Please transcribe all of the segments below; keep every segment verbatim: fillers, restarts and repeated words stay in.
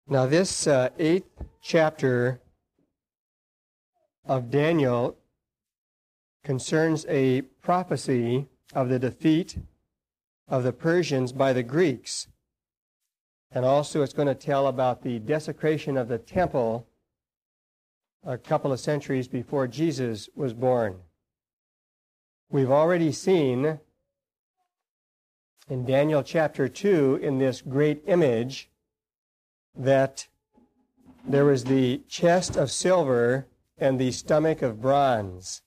Now this uh, eighth chapter of Daniel concerns a prophecy of the defeat of the Persians by the Greeks. And also it's going to tell about the desecration of the temple a couple of centuries before Jesus was born. We've already seen in Daniel chapter two, in this great image, that there was the chest of silver and the stomach of bronze.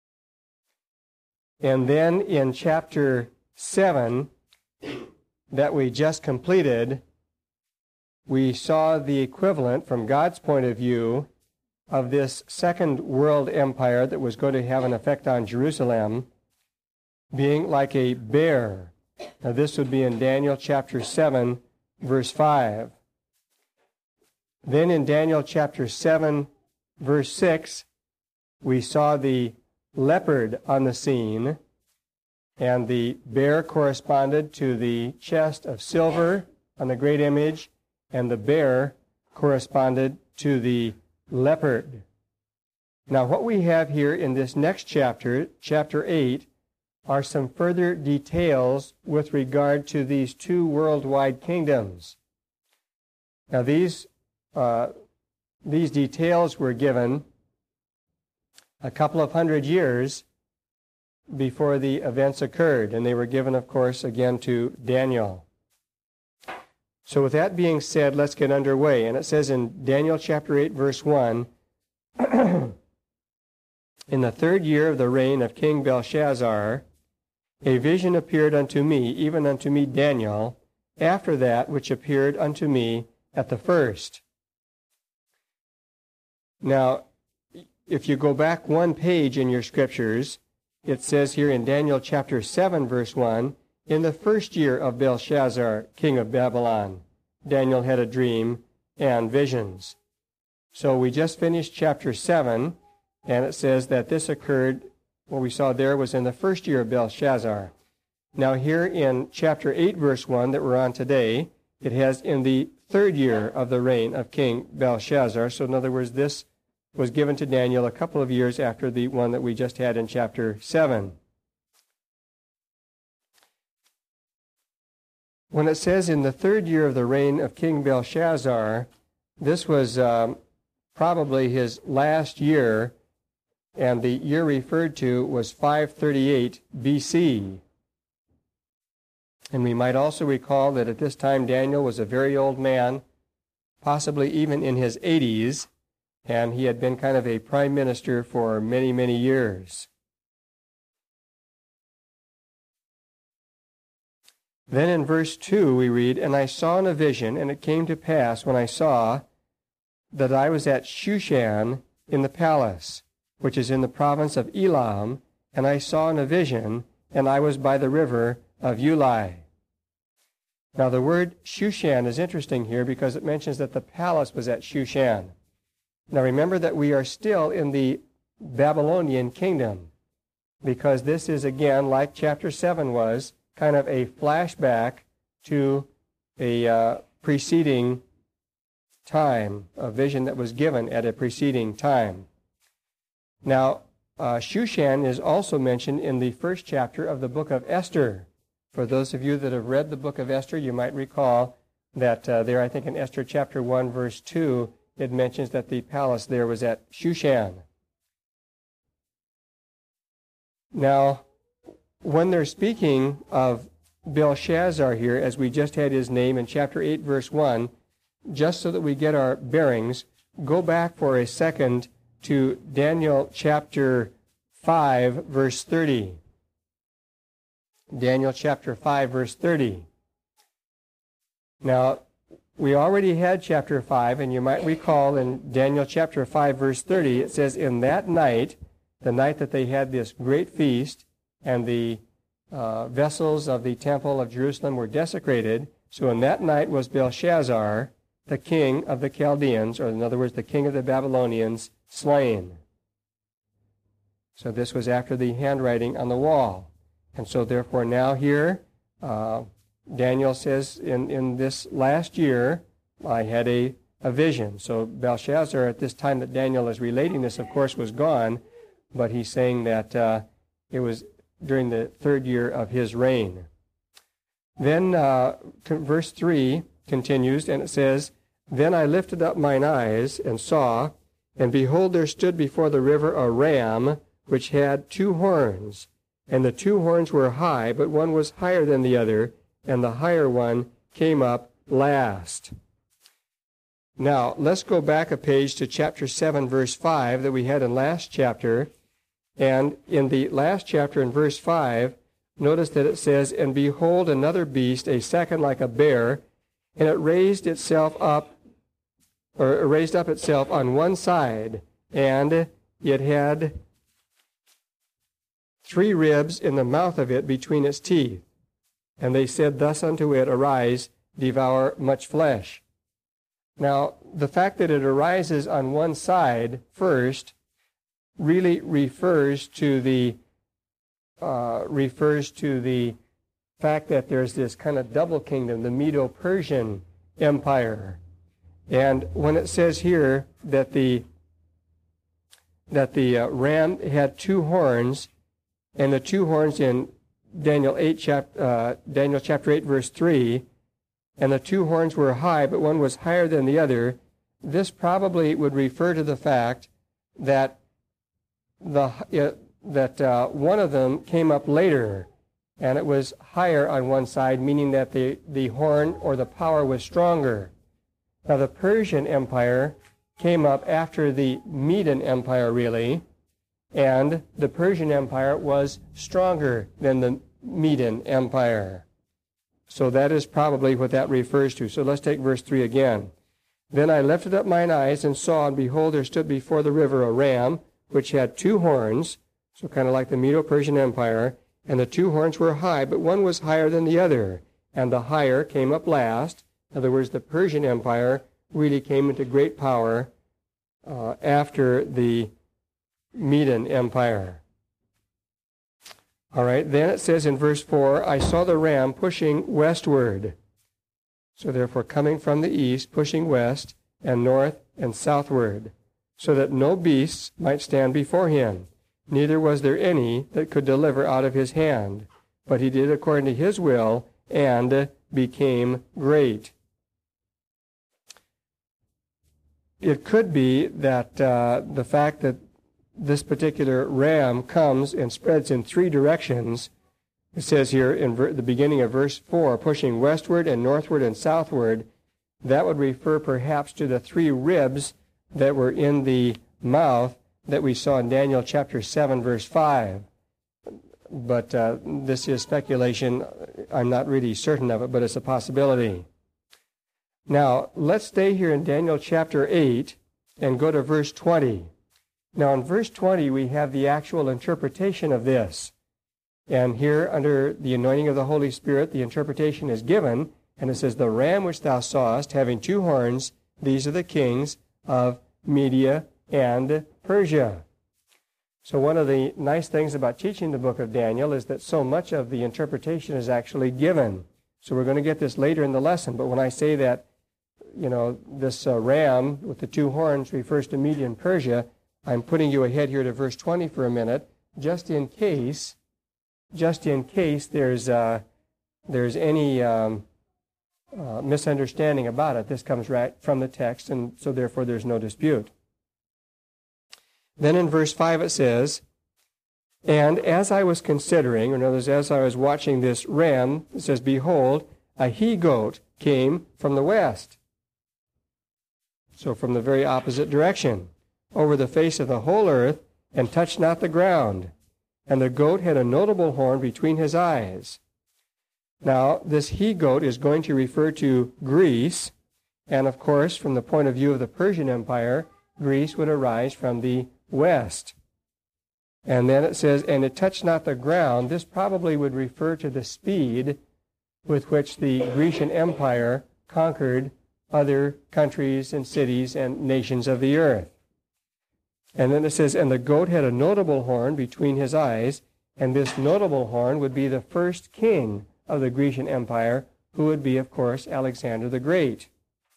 And then in chapter seven that we just completed, we saw the equivalent from God's point of view of this second world empire that was going to have an effect on Jerusalem being like a bear. Now this would be in Daniel chapter seven, verse five. Then in Daniel chapter seven, verse six, we saw the leopard on the scene, and the bear corresponded to the chest of silver on the great image, and the bear corresponded to the leopard. Now what we have here in this next chapter, chapter eight, are some further details with regard to these two worldwide kingdoms. Now these uh, these details were given a couple of hundred years before the events occurred, and they were given, of course, again to Daniel. So with that being said, let's get underway. And it says in Daniel chapter eight, verse one, in the third year of the reign of King Belshazzar, a vision appeared unto me, even unto me Daniel, after that which appeared unto me at the first. Now, if you go back one page in your scriptures, it says here in Daniel chapter seven, verse one, in the first year of Belshazzar, king of Babylon, Daniel had a dream and visions. So we just finished chapter seven, and it says that this occurred, what we saw there was in the first year of Belshazzar. Now here in chapter eight, verse one that we're on today, it has in the third year of the reign of King Belshazzar. So in other words, this was given to Daniel a couple of years after the one that we just had in chapter seven. When it says in the third year of the reign of King Belshazzar, this was um, probably his last year, and the year referred to was five thirty-eight B C. And we might also recall that at this time Daniel was a very old man, possibly even in his eighties, and he had been kind of a prime minister for many, many years. Then in verse two we read, And I saw in a vision, and it came to pass when I saw that I was at Shushan in the palace, which is in the province of Elam, and I saw in a vision, and I was by the river of Ulai. Now the word Shushan is interesting here because it mentions that the palace was at Shushan. Now remember that we are still in the Babylonian kingdom, because this is again, like chapter seven was, kind of a flashback to a uh, preceding time, a vision that was given at a preceding time. Now, uh, Shushan is also mentioned in the first chapter of the book of Esther. For those of you that have read the book of Esther, you might recall that uh, there, I think in Esther chapter one, verse two, it mentions that the palace there was at Shushan. Now, when they're speaking of Belshazzar here, as we just had his name in chapter eight, verse one, just so that we get our bearings, go back for a second to Daniel chapter five, verse thirty. Daniel chapter five, verse thirty. Now, we already had chapter five, and you might recall in Daniel chapter five, verse thirty, it says, In that night, the night that they had this great feast, and the uh, vessels of the temple of Jerusalem were desecrated, so in that night was Belshazzar, the king of the Chaldeans, or in other words, the king of the Babylonians, slain. So this was after the handwriting on the wall. And so therefore now here, uh, Daniel says, in, in this last year, I had a a vision. So Belshazzar, at this time that Daniel is relating this, of course, was gone, but he's saying that uh, it was during the third year of his reign. Then uh, verse three continues, and it says, Then I lifted up mine eyes and saw, and behold, there stood before the river a ram, which had two horns. And the two horns were high, but one was higher than the other, and the higher one came up last. Now, let's go back a page to chapter seven, verse five, that we had in last chapter. And in the last chapter, in verse five, notice that it says, And behold, another beast, a second like a bear, and it raised itself up, or raised up itself on one side, and it had three ribs in the mouth of it between its teeth. And they said thus unto it, Arise, devour much flesh. Now, the fact that it arises on one side first really refers to the uh, refers to the fact that there's this kind of double kingdom, the Medo-Persian Empire. And when it says here that the that the uh, ram had two horns, and the two horns in Daniel eight, chap, uh, Daniel chapter eight, verse three, and the two horns were high, but one was higher than the other, this probably would refer to the fact that the uh, that uh, one of them came up later, and it was higher on one side, meaning that the, the horn or the power was stronger. Now, the Persian Empire came up after the Median Empire, really, and the Persian Empire was stronger than the Median Empire. So that is probably what that refers to. So let's take verse three again. Then I lifted up mine eyes and saw, and behold, there stood before the river a ram, which had two horns, so kind of like the Medo-Persian Empire, and the two horns were high, but one was higher than the other, and the higher came up last. In other words, the Persian Empire really came into great power uh, after the Median Empire. All right, then it says in verse four, I saw the ram pushing westward. So therefore coming from the east, pushing west and north and southward, so that no beasts might stand before him. Neither was there any that could deliver out of his hand. But he did according to his will, and became great. It could be that uh, the fact that this particular ram comes and spreads in three directions, it says here in ver- the beginning of verse four, pushing westward and northward and southward, that would refer perhaps to the three ribs that were in the mouth that we saw in Daniel chapter seven, verse five. But uh, this is speculation. I'm not really certain of it, but it's a possibility. Now, let's stay here in Daniel chapter eight and go to verse twenty. Now, in verse twenty, we have the actual interpretation of this. And here, under the anointing of the Holy Spirit, the interpretation is given, and it says, The ram which thou sawest, having two horns, these are the kings of Media and Persia. So one of the nice things about teaching the book of Daniel is that so much of the interpretation is actually given. So we're going to get this later in the lesson, but when I say that, you know, this uh, ram with the two horns refers to Media and Persia, I'm putting you ahead here to verse twenty for a minute, just in case, just in case there's uh, there's any um, uh, misunderstanding about it. This comes right from the text, and so therefore there's no dispute. Then in verse five it says, And as I was considering, or in other words, as I was watching this ram, it says, Behold, a he-goat came from the west. So from the very opposite direction, over the face of the whole earth, and touched not the ground. And the goat had a notable horn between his eyes. Now, this he-goat is going to refer to Greece, and of course, from the point of view of the Persian Empire, Greece would arise from the west. And then it says, and it touched not the ground. This probably would refer to the speed with which the Grecian Empire conquered other countries and cities and nations of the earth. And then it says, and the goat had a notable horn between his eyes, and this notable horn would be the first king of the Grecian Empire, who would be, of course, Alexander the Great.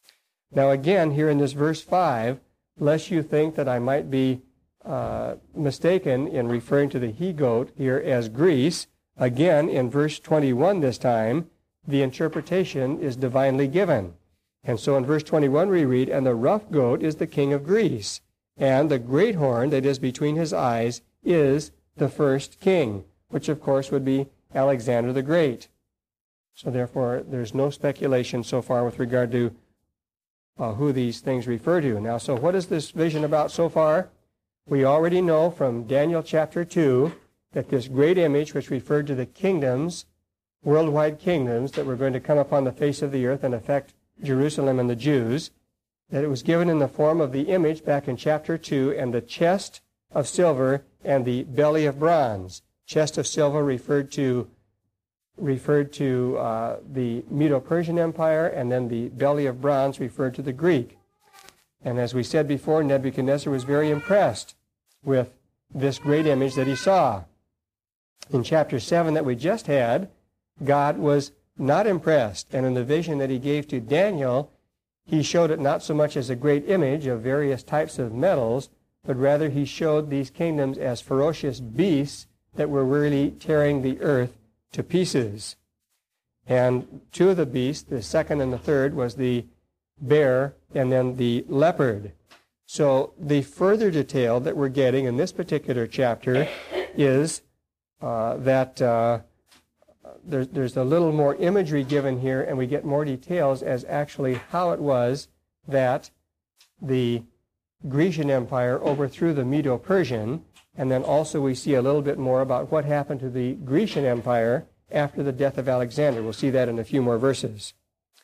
Now again, here in this verse five, lest you think that I might be uh, mistaken in referring to the he-goat here as Greece, again in verse twenty-one this time, the interpretation is divinely given. And so in verse twenty-one we read, and the rough goat is the king of Greece, and the great horn that is between his eyes is the first king, which of course would be Alexander the Great. So therefore, there's no speculation so far with regard to uh, who these things refer to. Now, so what is this vision about so far? We already know from Daniel chapter two that this great image, which referred to the kingdoms, worldwide kingdoms that were going to come upon the face of the earth and affect Jerusalem and the Jews, that it was given in the form of the image back in chapter two, and the chest of silver and the belly of bronze. Chest of silver referred to referred to uh, the Medo-Persian Empire, and then the belly of bronze referred to the Greek. And as we said before, Nebuchadnezzar was very impressed with this great image that he saw. In chapter seven that we just had, God was not impressed, and in the vision that he gave to Daniel, he showed it not so much as a great image of various types of metals, but rather he showed these kingdoms as ferocious beasts that were really tearing the earth to pieces. And two of the beasts, the second and the third, was the bear and then the leopard. So the further detail that we're getting in this particular chapter is uh, that uh, there's, there's a little more imagery given here, and we get more details as actually how it was that the Grecian Empire overthrew the Medo-Persian, and then also we see a little bit more about what happened to the Grecian Empire after the death of Alexander. We'll see that in a few more verses.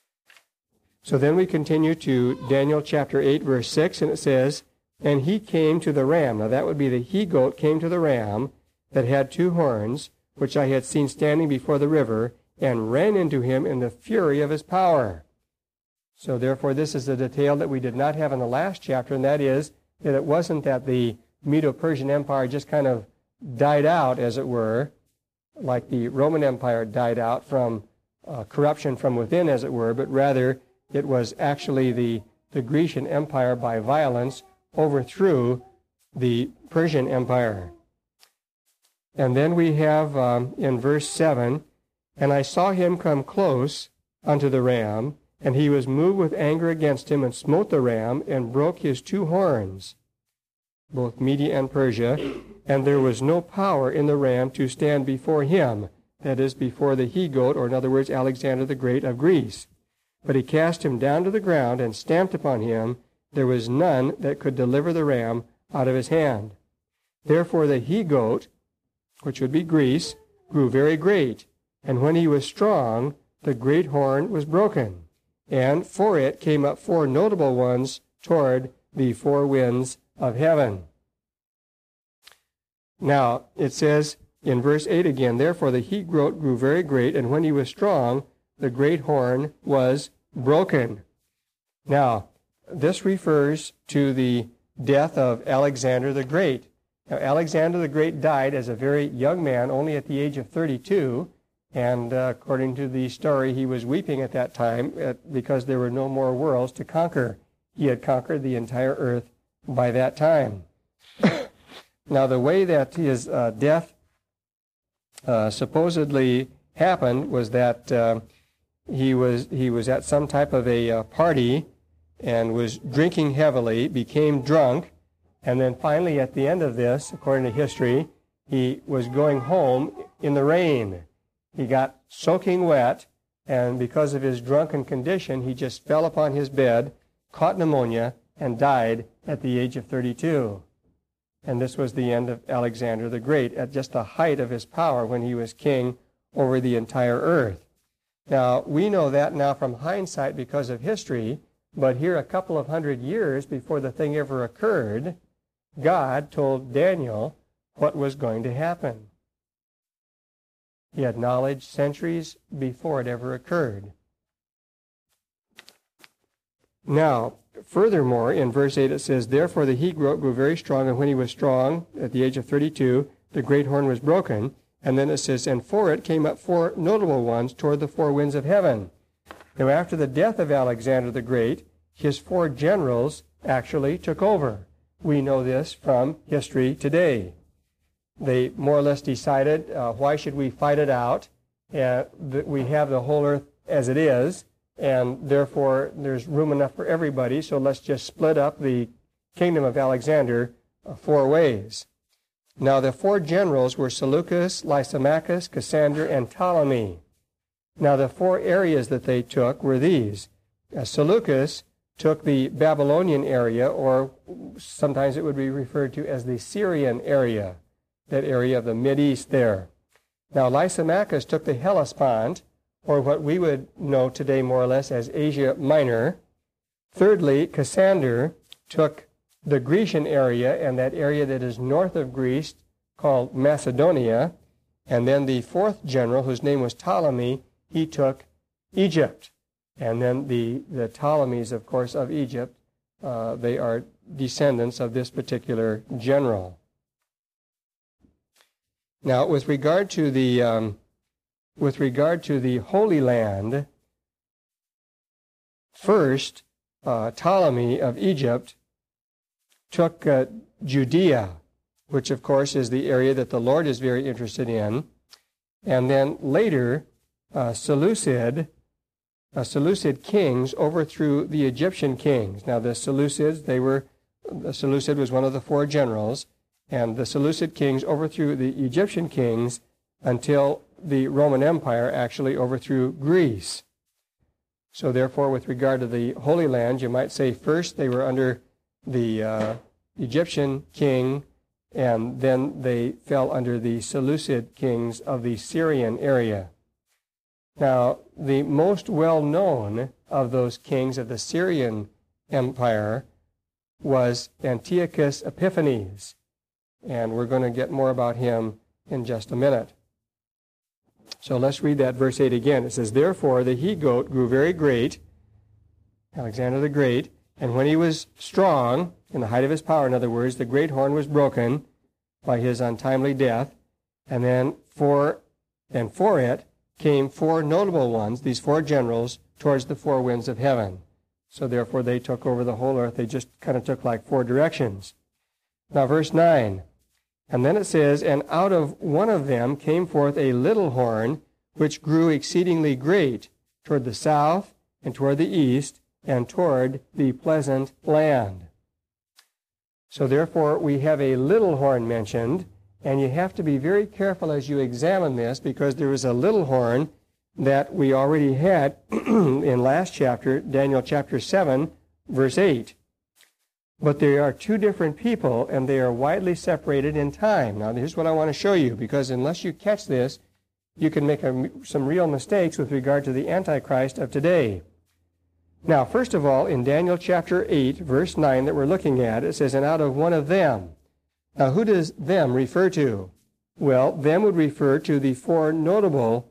So then we continue to Daniel chapter eight, verse six, and it says, and he came to the ram. Now that would be the he-goat came to the ram that had two horns, which I had seen standing before the river, and ran into him in the fury of his power. So therefore this is a detail that we did not have in the last chapter, and that is that it wasn't that the Medo-Persian Empire just kind of died out, as it were, like the Roman Empire died out from uh, corruption from within, as it were, but rather it was actually the, the Grecian Empire by violence overthrew the Persian Empire. And then we have um, in verse seven, and I saw him come close unto the ram, and he was moved with anger against him, and smote the ram, and broke his two horns, both Media and Persia, and there was no power in the ram to stand before him, that is, before the he-goat, or in other words, Alexander the Great of Greece. But he cast him down to the ground and stamped upon him. There was none that could deliver the ram out of his hand. Therefore the he-goat, which would be Greece, grew very great, and when he was strong, the great horn was broken, and for it came up four notable ones toward the four winds of heaven. Now, it says in verse eight again, therefore the he-goat grew very great, and when he was strong, the great horn was broken. Now, this refers to the death of Alexander the Great. Now, Alexander the Great died as a very young man, only at the age of thirty-two, and uh, according to the story, he was weeping at that time at, because there were no more worlds to conquer. He had conquered the entire earth by that time. Now, the way that his uh, death uh, supposedly happened was that uh, he was he was at some type of a uh, party and was drinking heavily, became drunk, and then finally at the end of this, according to history, he was going home in the rain. He got soaking wet, and because of his drunken condition, he just fell upon his bed, caught pneumonia, and died at the age of thirty-two. And this was the end of Alexander the Great, at just the height of his power when he was king over the entire earth. Now, we know that now from hindsight because of history, but here a couple of hundred years before the thing ever occurred, God told Daniel what was going to happen. He had knowledge centuries before it ever occurred. Now, furthermore, in verse eight it says, therefore the he-goat grew very strong, and when he was strong, at the age of thirty-two, the great horn was broken. And then it says, and for it came up four notable ones toward the four winds of heaven. Now, after the death of Alexander the Great, his four generals actually took over. We know this from history today. They more or less decided, uh, why should we fight it out? Uh, that we have the whole earth as it is, and therefore there's room enough for everybody, so let's just split up the kingdom of Alexander uh, four ways. Now the four generals were Seleucus, Lysimachus, Cassander, and Ptolemy. Now the four areas that they took were these. Uh, Seleucus took the Babylonian area, or sometimes it would be referred to as the Syrian area, that area of the Mideast there. Now Lysimachus took the Hellespont, or what we would know today more or less as Asia Minor. Thirdly, Cassander took the Grecian area, and that area that is north of Greece called Macedonia. And then the fourth general, whose name was Ptolemy, he took Egypt. And then the, the Ptolemies, of course, of Egypt, uh, they are descendants of this particular general. Now, with regard to the um, with regard to the Holy Land, first uh, Ptolemy of Egypt took uh, Judea, which of course is the area that the Lord is very interested in, and then later uh, Seleucid, uh, Seleucid kings overthrew the Egyptian kings. Now the Seleucids, they were the Seleucid was one of the four generals. And the Seleucid kings overthrew the Egyptian kings until the Roman Empire actually overthrew Greece. So therefore, with regard to the Holy Land, you might say first they were under the uh, Egyptian king, and then they fell under the Seleucid kings of the Syrian area. Now, the most well-known of those kings of the Syrian Empire was Antiochus Epiphanes. And we're going to get more about him in just a minute. So let's read that verse eight again. It says, "Therefore the he-goat grew very great," Alexander the Great, "and when he was strong, in the height of his power, in other words, the great horn was broken by his untimely death, and then for, and for it came four notable ones, these four generals, towards the four winds of heaven." So therefore they took over the whole earth. They just kind of took like four directions. Now verse nine, and then it says, "And out of one of them came forth a little horn, which grew exceedingly great, toward the south, and toward the east, and toward the pleasant land." So therefore we have a little horn mentioned, and you have to be very careful as you examine this, because there is a little horn that we already had in last chapter, Daniel chapter seven, verse eight. But they are two different people, and they are widely separated in time. Now, here's what I want to show you, because unless you catch this, you can make a, some real mistakes with regard to the Antichrist of today. Now, first of all, in Daniel chapter eight, verse nine that we're looking at, it says, "And out of one of them." Now, who does them refer to? Well, them would refer to the four notable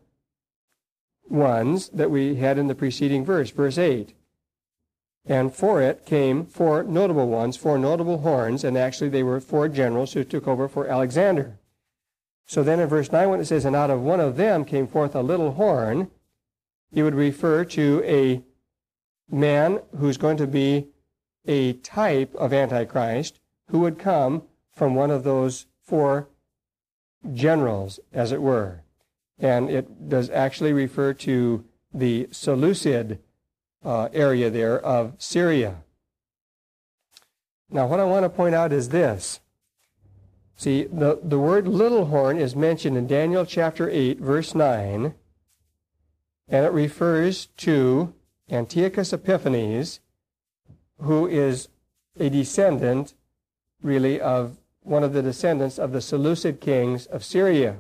ones that we had in the preceding verse, verse eight. And for it came four notable ones, four notable horns, and actually they were four generals who took over for Alexander. So then in verse nine, when it says, "And out of one of them came forth a little horn," it would refer to a man who's going to be a type of Antichrist, who would come from one of those four generals, as it were. And it does actually refer to the Seleucid Uh, area there of Syria. Now, what I want to point out is this. See, the, the word little horn is mentioned in Daniel chapter eight, verse nine, and it refers to Antiochus Epiphanes, who is a descendant, really, of one of the descendants of the Seleucid kings of Syria.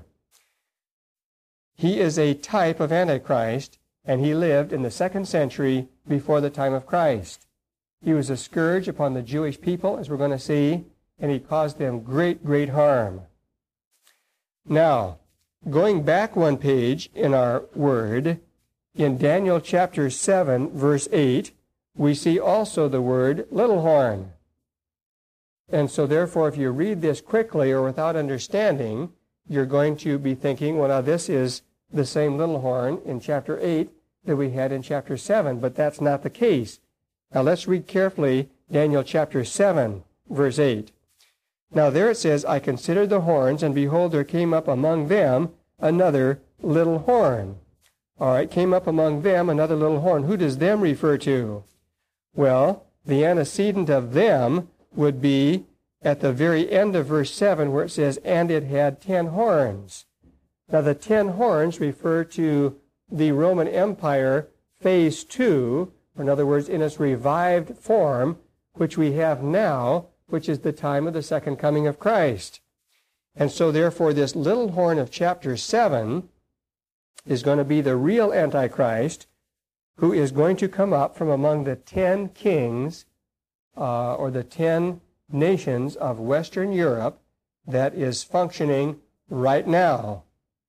He is a type of Antichrist, and he lived in the second century before the time of Christ. He was a scourge upon the Jewish people, as we're going to see, and he caused them great, great harm. Now, going back one page in our word, in Daniel chapter seven, verse eight, we see also the word little horn. And so therefore, if you read this quickly or without understanding, you're going to be thinking, well, now this is the same little horn in chapter eight that we had in chapter seven, but that's not the case. Now let's read carefully Daniel chapter seven, verse eight. Now there it says, I considered the horns, and behold, there came up among them another little horn. All right, came up among them another little horn. Who does them refer to? Well, the antecedent of them would be at the very end of verse seven, where it says, and it had ten horns. Now the ten horns refer to the Roman Empire phase two, or in other words, in its revived form, which we have now, which is the time of the second coming of Christ. And so therefore this little horn of chapter seven is going to be the real Antichrist, who is going to come up from among the ten kings uh, or the ten nations of Western Europe that is functioning right now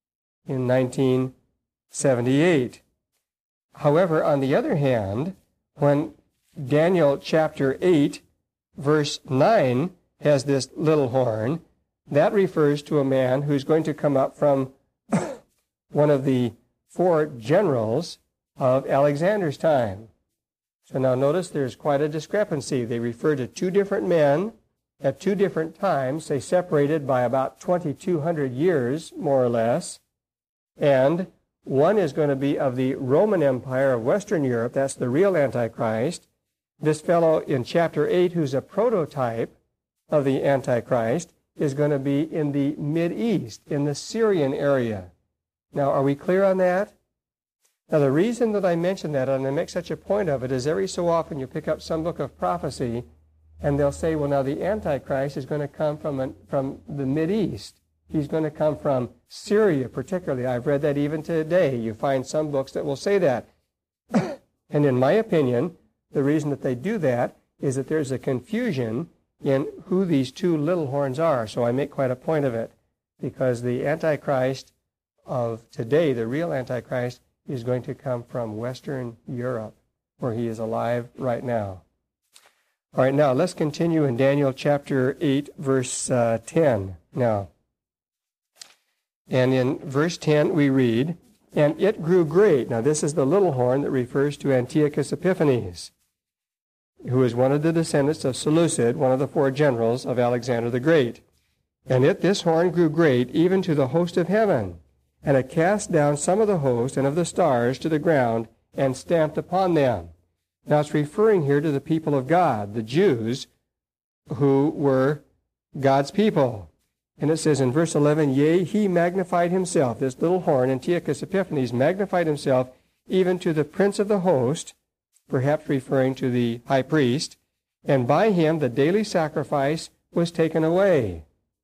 in nineteen seventy-eight. However, on the other hand, when Daniel chapter eight, verse nine has this little horn, that refers to a man who's going to come up from one of the four generals of Alexander's time. So now notice there's quite a discrepancy. They refer to two different men at two different times. They separated by about twenty-two hundred years, more or less. And one is going to be of the Roman Empire of Western Europe. That's the real Antichrist. This fellow in chapter eight, who's a prototype of the Antichrist, is going to be in the Mid-East, in the Syrian area. Now, are we clear on that? Now, the reason that I mention that, and I make such a point of it, is every so often you pick up some book of prophecy, and they'll say, well, now the Antichrist is going to come from, an, from the Mid-East. He's going to come from Syria, particularly. I've read that even today. You find some books that will say that. And in my opinion, the reason that they do that is that there's a confusion in who these two little horns are. So I make quite a point of it, because the Antichrist of today, the real Antichrist, is going to come from Western Europe, where he is alive right now. All right, now let's continue in Daniel chapter eight, verse uh, ten. Now, and in verse ten we read, and it grew great. Now this is the little horn that refers to Antiochus Epiphanes, who is one of the descendants of Seleucid, one of the four generals of Alexander the Great. And it, this horn, grew great, even to the host of heaven. And it cast down some of the host and of the stars to the ground, and stamped upon them. Now it's referring here to the people of God, the Jews, who were God's people. And it says in verse eleven, yea, he magnified himself, this little horn, Antiochus Epiphanes, magnified himself even to the prince of the host, perhaps referring to the high priest, and by him the daily sacrifice was taken away.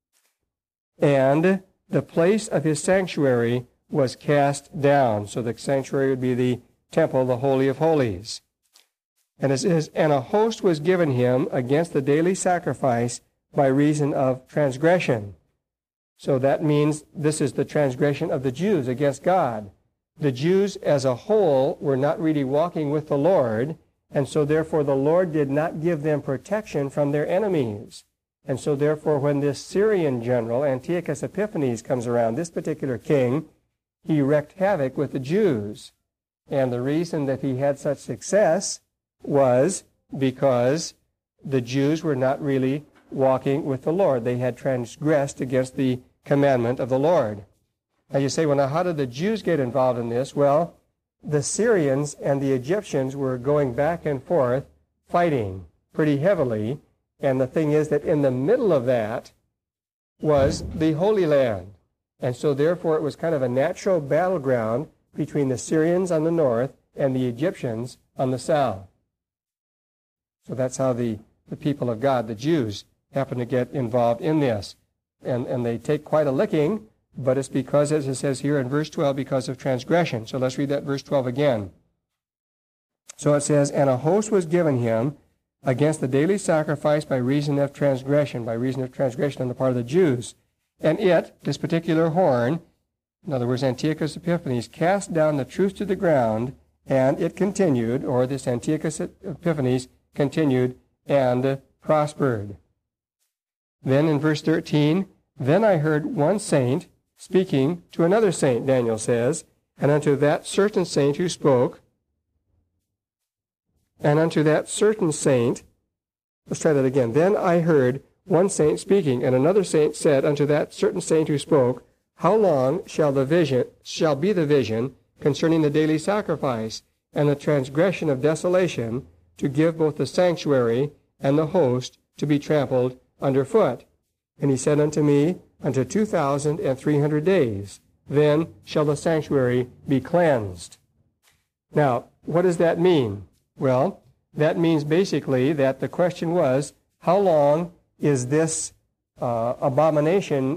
And the place of his sanctuary was cast down. So the sanctuary would be the temple, the Holy of Holies. And it says, and a host was given him against the daily sacrifice by reason of transgression. So that means this is the transgression of the Jews against God. The Jews as a whole were not really walking with the Lord, and so therefore the Lord did not give them protection from their enemies. And so therefore when this Syrian general, Antiochus Epiphanes, comes around, this particular king, he wreaked havoc with the Jews. And the reason that he had such success was because the Jews were not really walking with the Lord. They had transgressed against the commandment of the Lord. Now you say, well, now how did the Jews get involved in this? Well, the Syrians and the Egyptians were going back and forth fighting pretty heavily. And the thing is that in the middle of that was the Holy Land. And so therefore it was kind of a natural battleground between the Syrians on the north and the Egyptians on the south. So that's how the, the people of God, the Jews, happen to get involved in this. And, and they take quite a licking, but it's because, as it says here in verse twelve, because of transgression. So let's read that verse twelve again. So it says, and a host was given him against the daily sacrifice by reason of transgression, by reason of transgression on the part of the Jews. And it, this particular horn, in other words, Antiochus Epiphanes, cast down the truth to the ground, and it continued, or this Antiochus Epiphanes continued and prospered. Then in verse thirteen, then I heard one saint speaking to another saint, Daniel says, and unto that certain saint who spoke, And unto that certain saint, let's try that again. Then I heard one saint speaking, and another saint said unto that certain saint who spoke, How long shall the vision shall be the vision concerning the daily sacrifice and the transgression of desolation, to give both the sanctuary and the host to be trampled under foot? And he said unto me, Unto two thousand and three hundred days, then shall the sanctuary be cleansed. Now, what does that mean? Well, that means basically that the question was, how long is this uh, abomination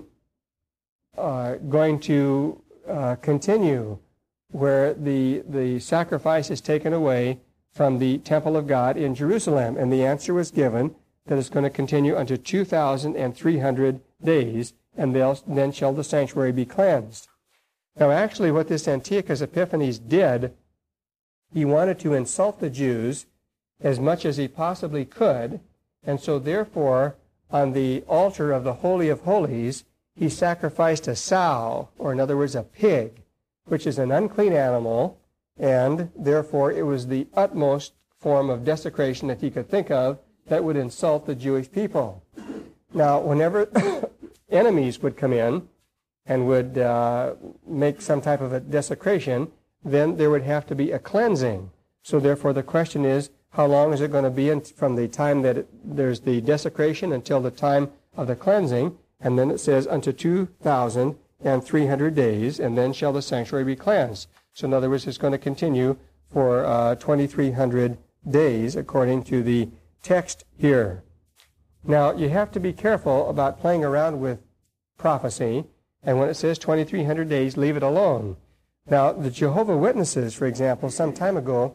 uh, going to uh, continue, where the, the sacrifice is taken away from the temple of God in Jerusalem? And the answer was given that it's going to continue unto two thousand three hundred days, and then shall the sanctuary be cleansed. Now, actually, what this Antiochus Epiphanes did, he wanted to insult the Jews as much as he possibly could, and so therefore, on the altar of the Holy of Holies, he sacrificed a sow, or in other words, a pig, which is an unclean animal, and therefore it was the utmost form of desecration that he could think of that would insult the Jewish people. Now, whenever enemies would come in and would uh, make some type of a desecration, then there would have to be a cleansing. So therefore the question is, how long is it going to be in, from the time that it, there's the desecration until the time of the cleansing? And then it says, unto two thousand three hundred days, and then shall the sanctuary be cleansed. So in other words, it's going to continue for uh, twenty-three hundred days, according to the text here. Now, you have to be careful about playing around with prophecy, and when it says twenty-three hundred days, leave it alone. Now, the Jehovah's Witnesses, for example, some time ago,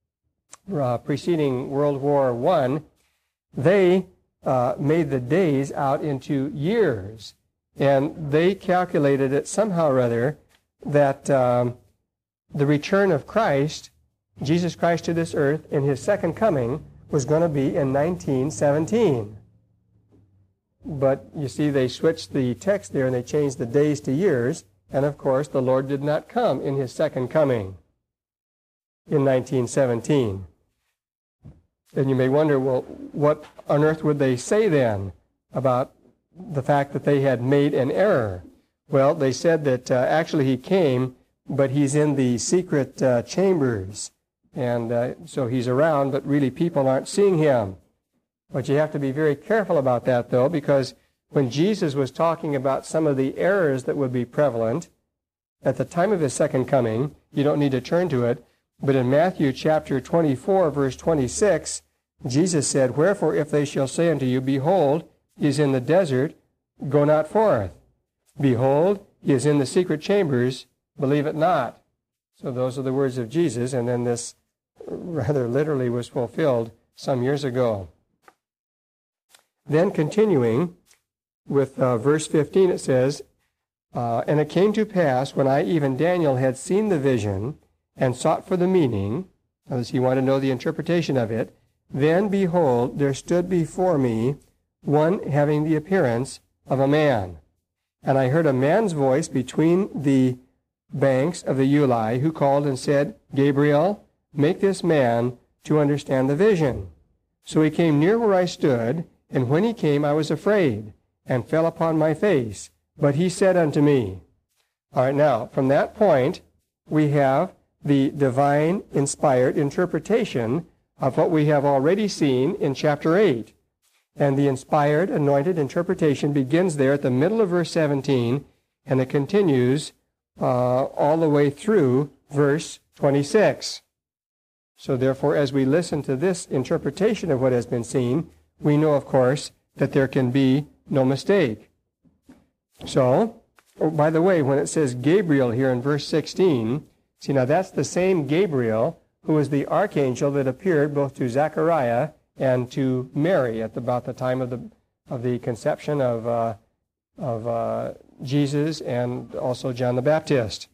uh, preceding World War One, they uh, made the days out into years, and they calculated it somehow or other that um, the return of Christ, Jesus Christ to this earth, in his second coming, was going to be in nineteen seventeen. But you see, they switched the text there and they changed the days to years. And of course, the Lord did not come in his second coming in nineteen seventeen. And you may wonder, well, what on earth would they say then about the fact that they had made an error? Well, they said that uh, actually he came, but he's in the secret uh, chambers. And uh, so he's around, but really people aren't seeing him. But you have to be very careful about that, though, because when Jesus was talking about some of the errors that would be prevalent at the time of his second coming, you don't need to turn to it, but in Matthew chapter twenty-four, verse twenty-six, Jesus said, Wherefore, if they shall say unto you, Behold, he is in the desert, go not forth. Behold, he is in the secret chambers, believe it not. So those are the words of Jesus, and then this rather literally was fulfilled some years ago. Then continuing with uh, verse fifteen, it says, uh, And it came to pass, when I, even Daniel, had seen the vision, and sought for the meaning, as he wanted to know the interpretation of it, then, behold, there stood before me one having the appearance of a man. And I heard a man's voice between the banks of the Ulai, who called and said, Gabriel, make this man to understand the vision. So he came near where I stood, and when he came I was afraid, and fell upon my face. But he said unto me, all right, now, from that point, we have the divine inspired interpretation of what we have already seen in chapter eight. And the inspired, anointed interpretation begins there at the middle of verse seventeen, and it continues uh, all the way through verse twenty-six. So therefore, as we listen to this interpretation of what has been seen, we know, of course, that there can be no mistake. So, oh, by the way, when it says Gabriel here in verse sixteen, see, now that's the same Gabriel who was the archangel that appeared both to Zechariah and to Mary at the, about the time of the of the conception of uh, of uh, Jesus and also John the Baptist.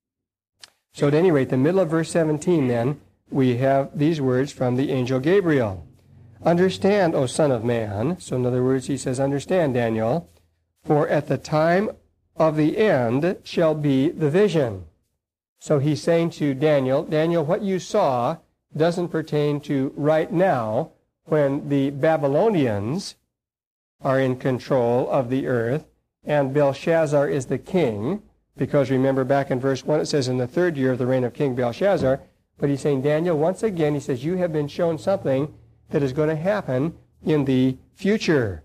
So at any rate, the middle of verse seventeen, then, we have these words from the angel Gabriel. Understand, O Son of Man. So in other words, he says, understand, Daniel, for at the time of the end shall be the vision. So he's saying to Daniel, Daniel, what you saw doesn't pertain to right now when the Babylonians are in control of the earth and Belshazzar is the king, because remember back in verse one it says in the third year of the reign of King Belshazzar, but he's saying, Daniel, once again, he says, you have been shown something that is going to happen in the future.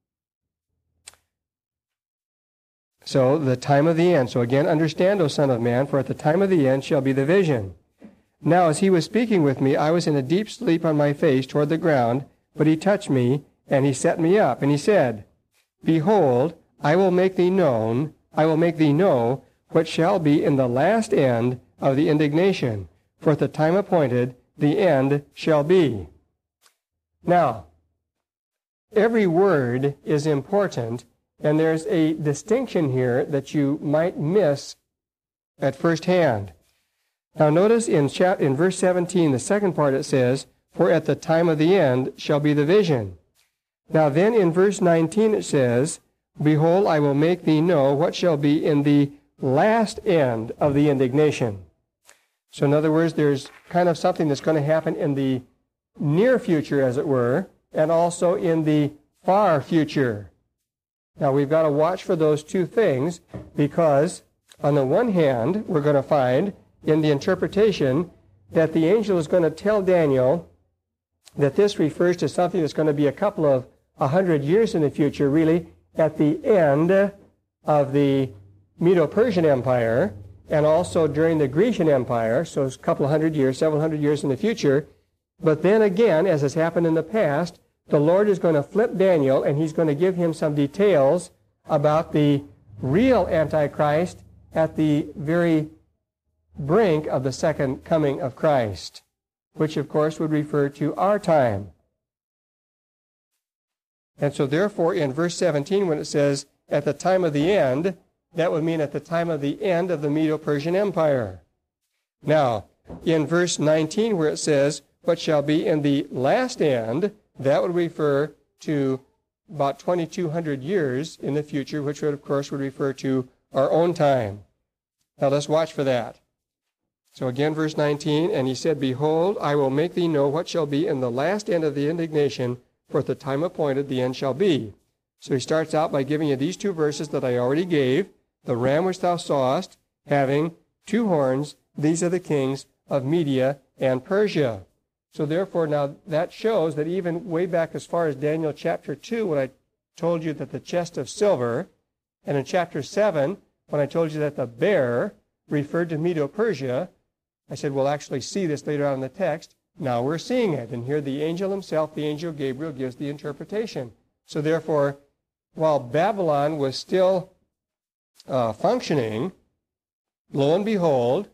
So, the time of the end. So again, understand, O Son of Man, for at the time of the end shall be the vision. Now, as he was speaking with me, I was in a deep sleep on my face toward the ground, but he touched me, and he set me up, and he said, Behold, I will make thee known, I will make thee know what shall be in the last end of the indignation, for at the time appointed the end shall be. Now, every word is important, and there's a distinction here that you might miss at first hand. Now notice in, chap- in verse seventeen, the second part it says, For at the time of the end shall be the vision. Now then in verse nineteen it says, Behold, I will make thee know what shall be in the last end of the indignation. So in other words, there's kind of something that's going to happen in the near future, as it were, and also in the far future. Now, we've got to watch for those two things because, on the one hand, we're going to find in the interpretation that the angel is going to tell Daniel that this refers to something that's going to be a couple of a hundred years in the future, really, at the end of the Medo-Persian Empire and also during the Grecian Empire, so it's a couple of hundred years, several hundred years in the future. But then again, as has happened in the past, the Lord is going to flip Daniel, and he's going to give him some details about the real Antichrist at the very brink of the second coming of Christ, which of course would refer to our time. And so therefore in verse seventeen when it says, at the time of the end, that would mean at the time of the end of the Medo-Persian Empire. Now, in verse nineteen where it says, what shall be in the last end, that would refer to about twenty-two hundred years in the future, which would, of course, would refer to our own time. Now, let's watch for that. So again, verse nineteen, and he said, Behold, I will make thee know what shall be in the last end of the indignation, for at the time appointed the end shall be. So he starts out by giving you these two verses that I already gave. The ram which thou sawest, having two horns, these are the kings of Media and Persia. So therefore, now that shows that even way back as far as Daniel chapter two, when I told you that the chest of silver, and in chapter seven, when I told you that the bear referred to Medo-Persia, I said, we'll actually see this later on in the text. Now we're seeing it. And here the angel himself, the angel Gabriel, gives the interpretation. So therefore, while Babylon was still uh, functioning, lo and behold,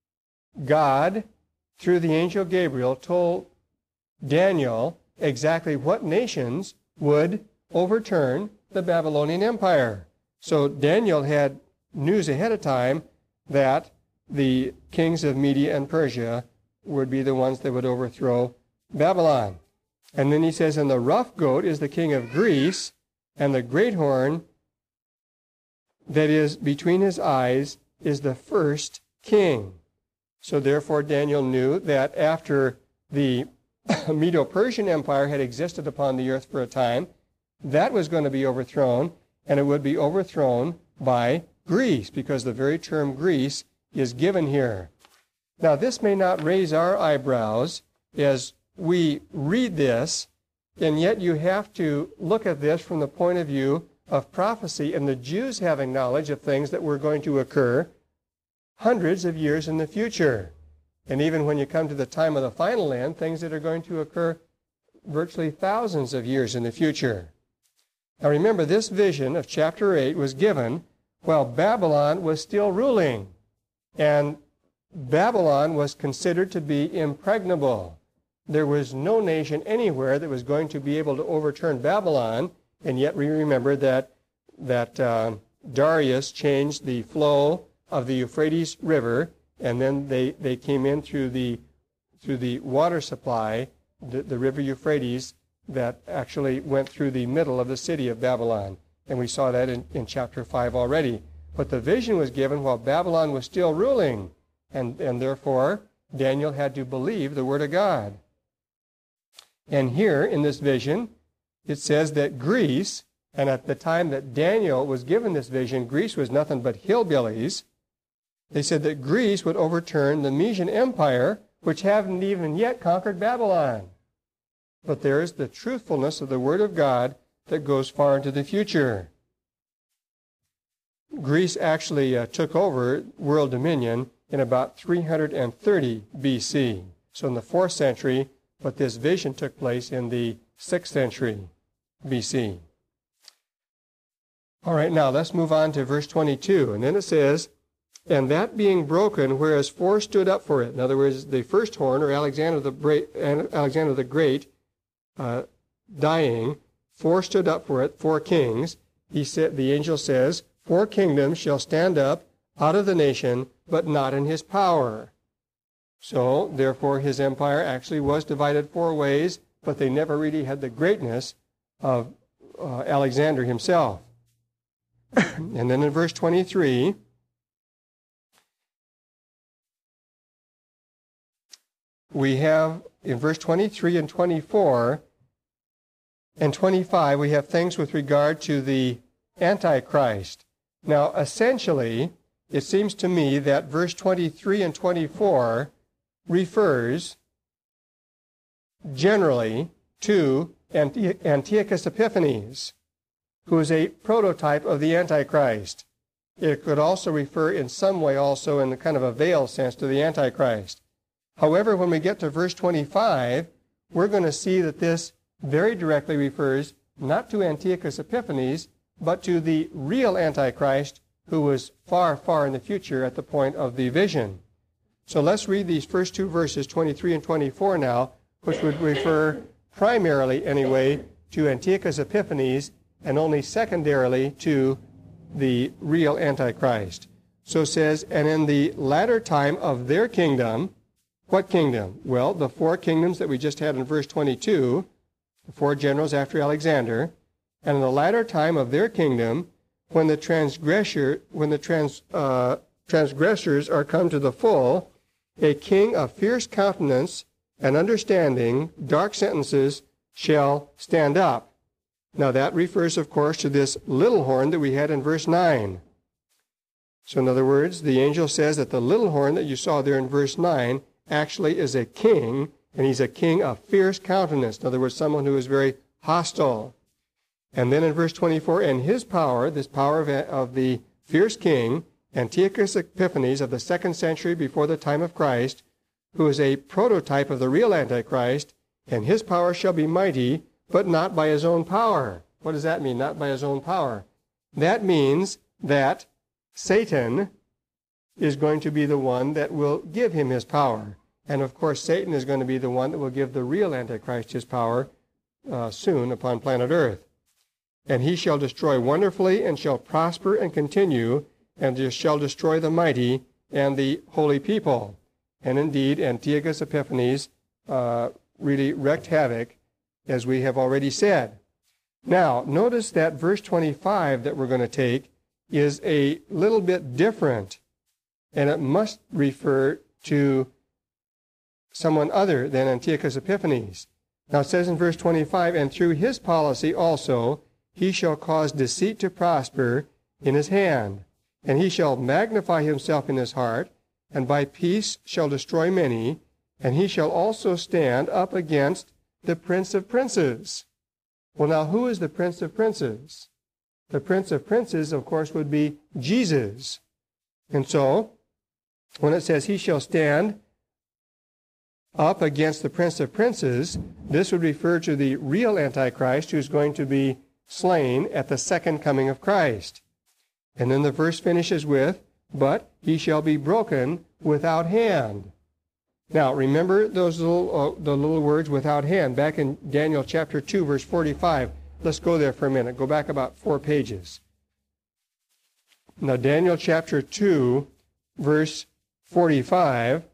God, through the angel Gabriel, told Daniel exactly what nations would overturn the Babylonian Empire. So Daniel had news ahead of time that the kings of Media and Persia would be the ones that would overthrow Babylon. And then he says, and the rough goat is the king of Greece, and the great horn that is between his eyes is the first king. So therefore Daniel knew that after the Medo-Persian Empire had existed upon the earth for a time, that was going to be overthrown, and it would be overthrown by Greece, because the very term Greece is given here. Now this may not raise our eyebrows as we read this, and yet you have to look at this from the point of view of prophecy and the Jews having knowledge of things that were going to occur hundreds of years in the future. And even when you come to the time of the final end, things that are going to occur virtually thousands of years in the future. Now remember, this vision of chapter eight was given while Babylon was still ruling. And Babylon was considered to be impregnable. There was no nation anywhere that was going to be able to overturn Babylon, and yet we remember that, that uh, Darius changed the flow of the Euphrates River, and then they, they came in through the, through the water supply, the, the river Euphrates, that actually went through the middle of the city of Babylon. And we saw that in, in chapter five already. But the vision was given while Babylon was still ruling, and, and therefore Daniel had to believe the word of God. And here in this vision, it says that Greece, and at the time that Daniel was given this vision, Greece was nothing but hillbillies. They said that Greece would overturn the Median Empire, which hadn't even yet conquered Babylon. But there is the truthfulness of the Word of God that goes far into the future. Greece actually uh, took over world dominion in about three hundred thirty B C, so in the fourth century, but this vision took place in the sixth century B C. All right, now let's move on to verse twenty-two, and then it says, "And that being broken, whereas four stood up for it," in other words, the first horn, or Alexander the Great, Alexander the Great uh, dying, four stood up for it, four kings. He said, the angel says, "Four kingdoms shall stand up out of the nation, but not in his power." So, therefore, his empire actually was divided four ways, but they never really had the greatness of uh, Alexander himself. And then in verse twenty-three, we have, in verse twenty-three and twenty-four and twenty-five, we have things with regard to the Antichrist. Now, essentially, it seems to me that verse twenty-three and twenty-four refers generally to Antiochus Epiphanes, who is a prototype of the Antichrist. It could also refer in some way also in kind of a veiled sense to the Antichrist. However, when we get to verse twenty-five, we're going to see that this very directly refers not to Antiochus Epiphanes, but to the real Antichrist, who was far, far in the future at the point of the vision. So let's read these first two verses, twenty-three and twenty-four now, which would refer primarily, anyway, to Antiochus Epiphanes, and only secondarily to the real Antichrist. So it says, "And in the latter time of their kingdom," what kingdom? Well, the four kingdoms that we just had in verse twenty-two, the four generals after Alexander, "and in the latter time of their kingdom, when the transgressor, when the trans, uh, transgressors are come to the full, a king of fierce countenance and understanding, dark sentences, shall stand up." Now that refers, of course, to this little horn that we had in verse nine. So in other words, the angel says that the little horn that you saw there in verse nine actually is a king, and he's a king of fierce countenance. In other words, someone who is very hostile. And then in verse twenty-four, "And his power," this power of, of the fierce king, Antiochus Epiphanes of the second century before the time of Christ, who is a prototype of the real Antichrist, "and his power shall be mighty, but not by his own power." What does that mean, not by his own power? That means that Satan is going to be the one that will give him his power. And of course, Satan is going to be the one that will give the real Antichrist his power uh, soon upon planet Earth. "And he shall destroy wonderfully, and shall prosper and continue, and shall destroy the mighty and the holy people." And indeed, Antiochus Epiphanes uh, really wreaked havoc, as we have already said. Now, notice that verse twenty-five that we're going to take is a little bit different, and it must refer to someone other than Antiochus Epiphanes. Now it says in verse twenty-five, "And through his policy also he shall cause deceit to prosper in his hand, and he shall magnify himself in his heart, and by peace shall destroy many, and he shall also stand up against the Prince of Princes." Well, now, who is the Prince of Princes? The Prince of Princes, of course, would be Jesus. And so, when it says he shall stand up against the Prince of Princes, this would refer to the real Antichrist, who is going to be slain at the second coming of Christ. And then the verse finishes with, "But he shall be broken without hand." Now, remember those little, uh, the little words "without hand" back in Daniel chapter two, verse forty-five. Let's go there for a minute. Go back about four pages. Now, Daniel chapter two, verse forty-five,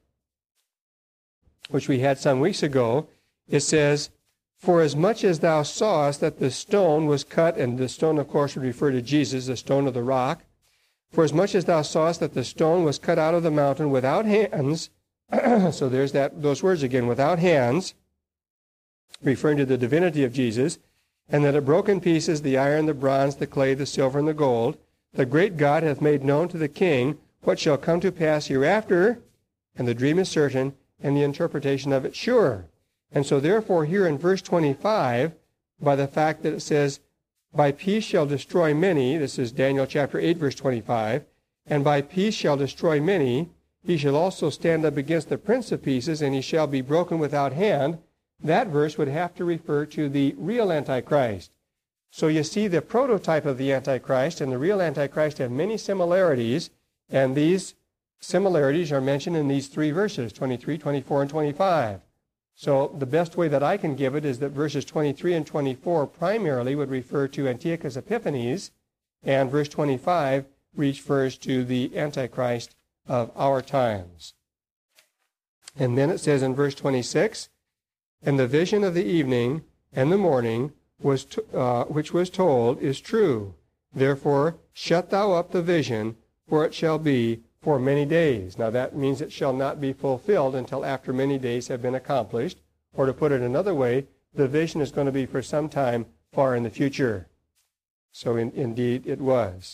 which we had some weeks ago, it says, "For as much as thou sawest that the stone was cut," and the stone, of course, would refer to Jesus, the stone of the rock. "For as much as thou sawest that the stone was cut out of the mountain without hands, So there's that those words again, without hands, referring to the divinity of Jesus, and that it broke in pieces the iron, the bronze, the clay, the silver, and the gold. The great God hath made known to the king what shall come to pass hereafter, and the dream is certain, and the interpretation of it sure. And so therefore here in verse twenty-five, by the fact that it says, by peace shall destroy many, this is Daniel chapter eight, verse twenty-five, and by peace shall destroy many, he shall also stand up against the prince of pieces, and he shall be broken without hand. That verse would have to refer to the real Antichrist. So you see, the prototype of the Antichrist and the real Antichrist have many similarities, and these similarities are mentioned in these three verses, twenty-three, twenty-four, and twenty-five. So the best way that I can give it is that verses twenty-three and twenty-four primarily would refer to Antiochus Epiphanes, and verse twenty-five refers to the Antichrist of our times. And then it says in verse twenty-six, and the vision of the evening and the morning, was t- uh, which was told, is true. Therefore shut thou up the vision, for it shall be for many days. Now that means it shall not be fulfilled until after many days have been accomplished. Or to put it another way, the vision is going to be for some time far in the future. So in, indeed it was.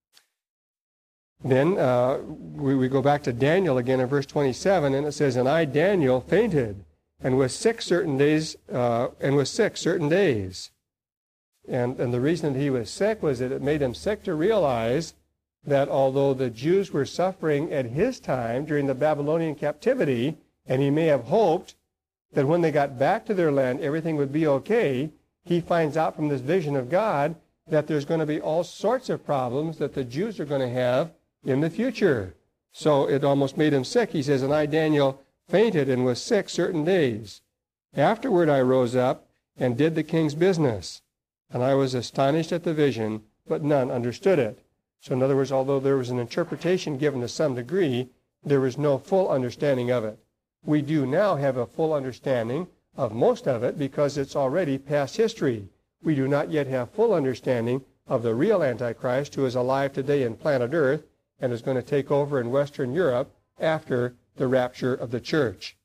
Then uh, we, we go back to Daniel again in verse twenty-seven, and it says, and I, Daniel, fainted, and was sick certain days, uh, and was sick certain days. And, and the reason that he was sick was that it made him sick to realize that although the Jews were suffering at his time during the Babylonian captivity, and he may have hoped that when they got back to their land everything would be okay, he finds out from this vision of God that there's going to be all sorts of problems that the Jews are going to have in the future. So it almost made him sick. He says, and I, Daniel, fainted and was sick certain days. Afterward I rose up and did the king's business, and I was astonished at the vision, but none understood it. So in other words, although there was an interpretation given to some degree, there was no full understanding of it. We do now have a full understanding of most of it because it's already past history. We do not yet have full understanding of the real Antichrist who is alive today in planet Earth and is going to take over in Western Europe after the rapture of the church.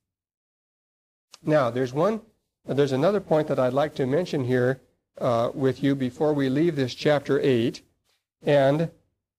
Now, there's one, there's another point that I'd like to mention here uh, with you before we leave this chapter eight, and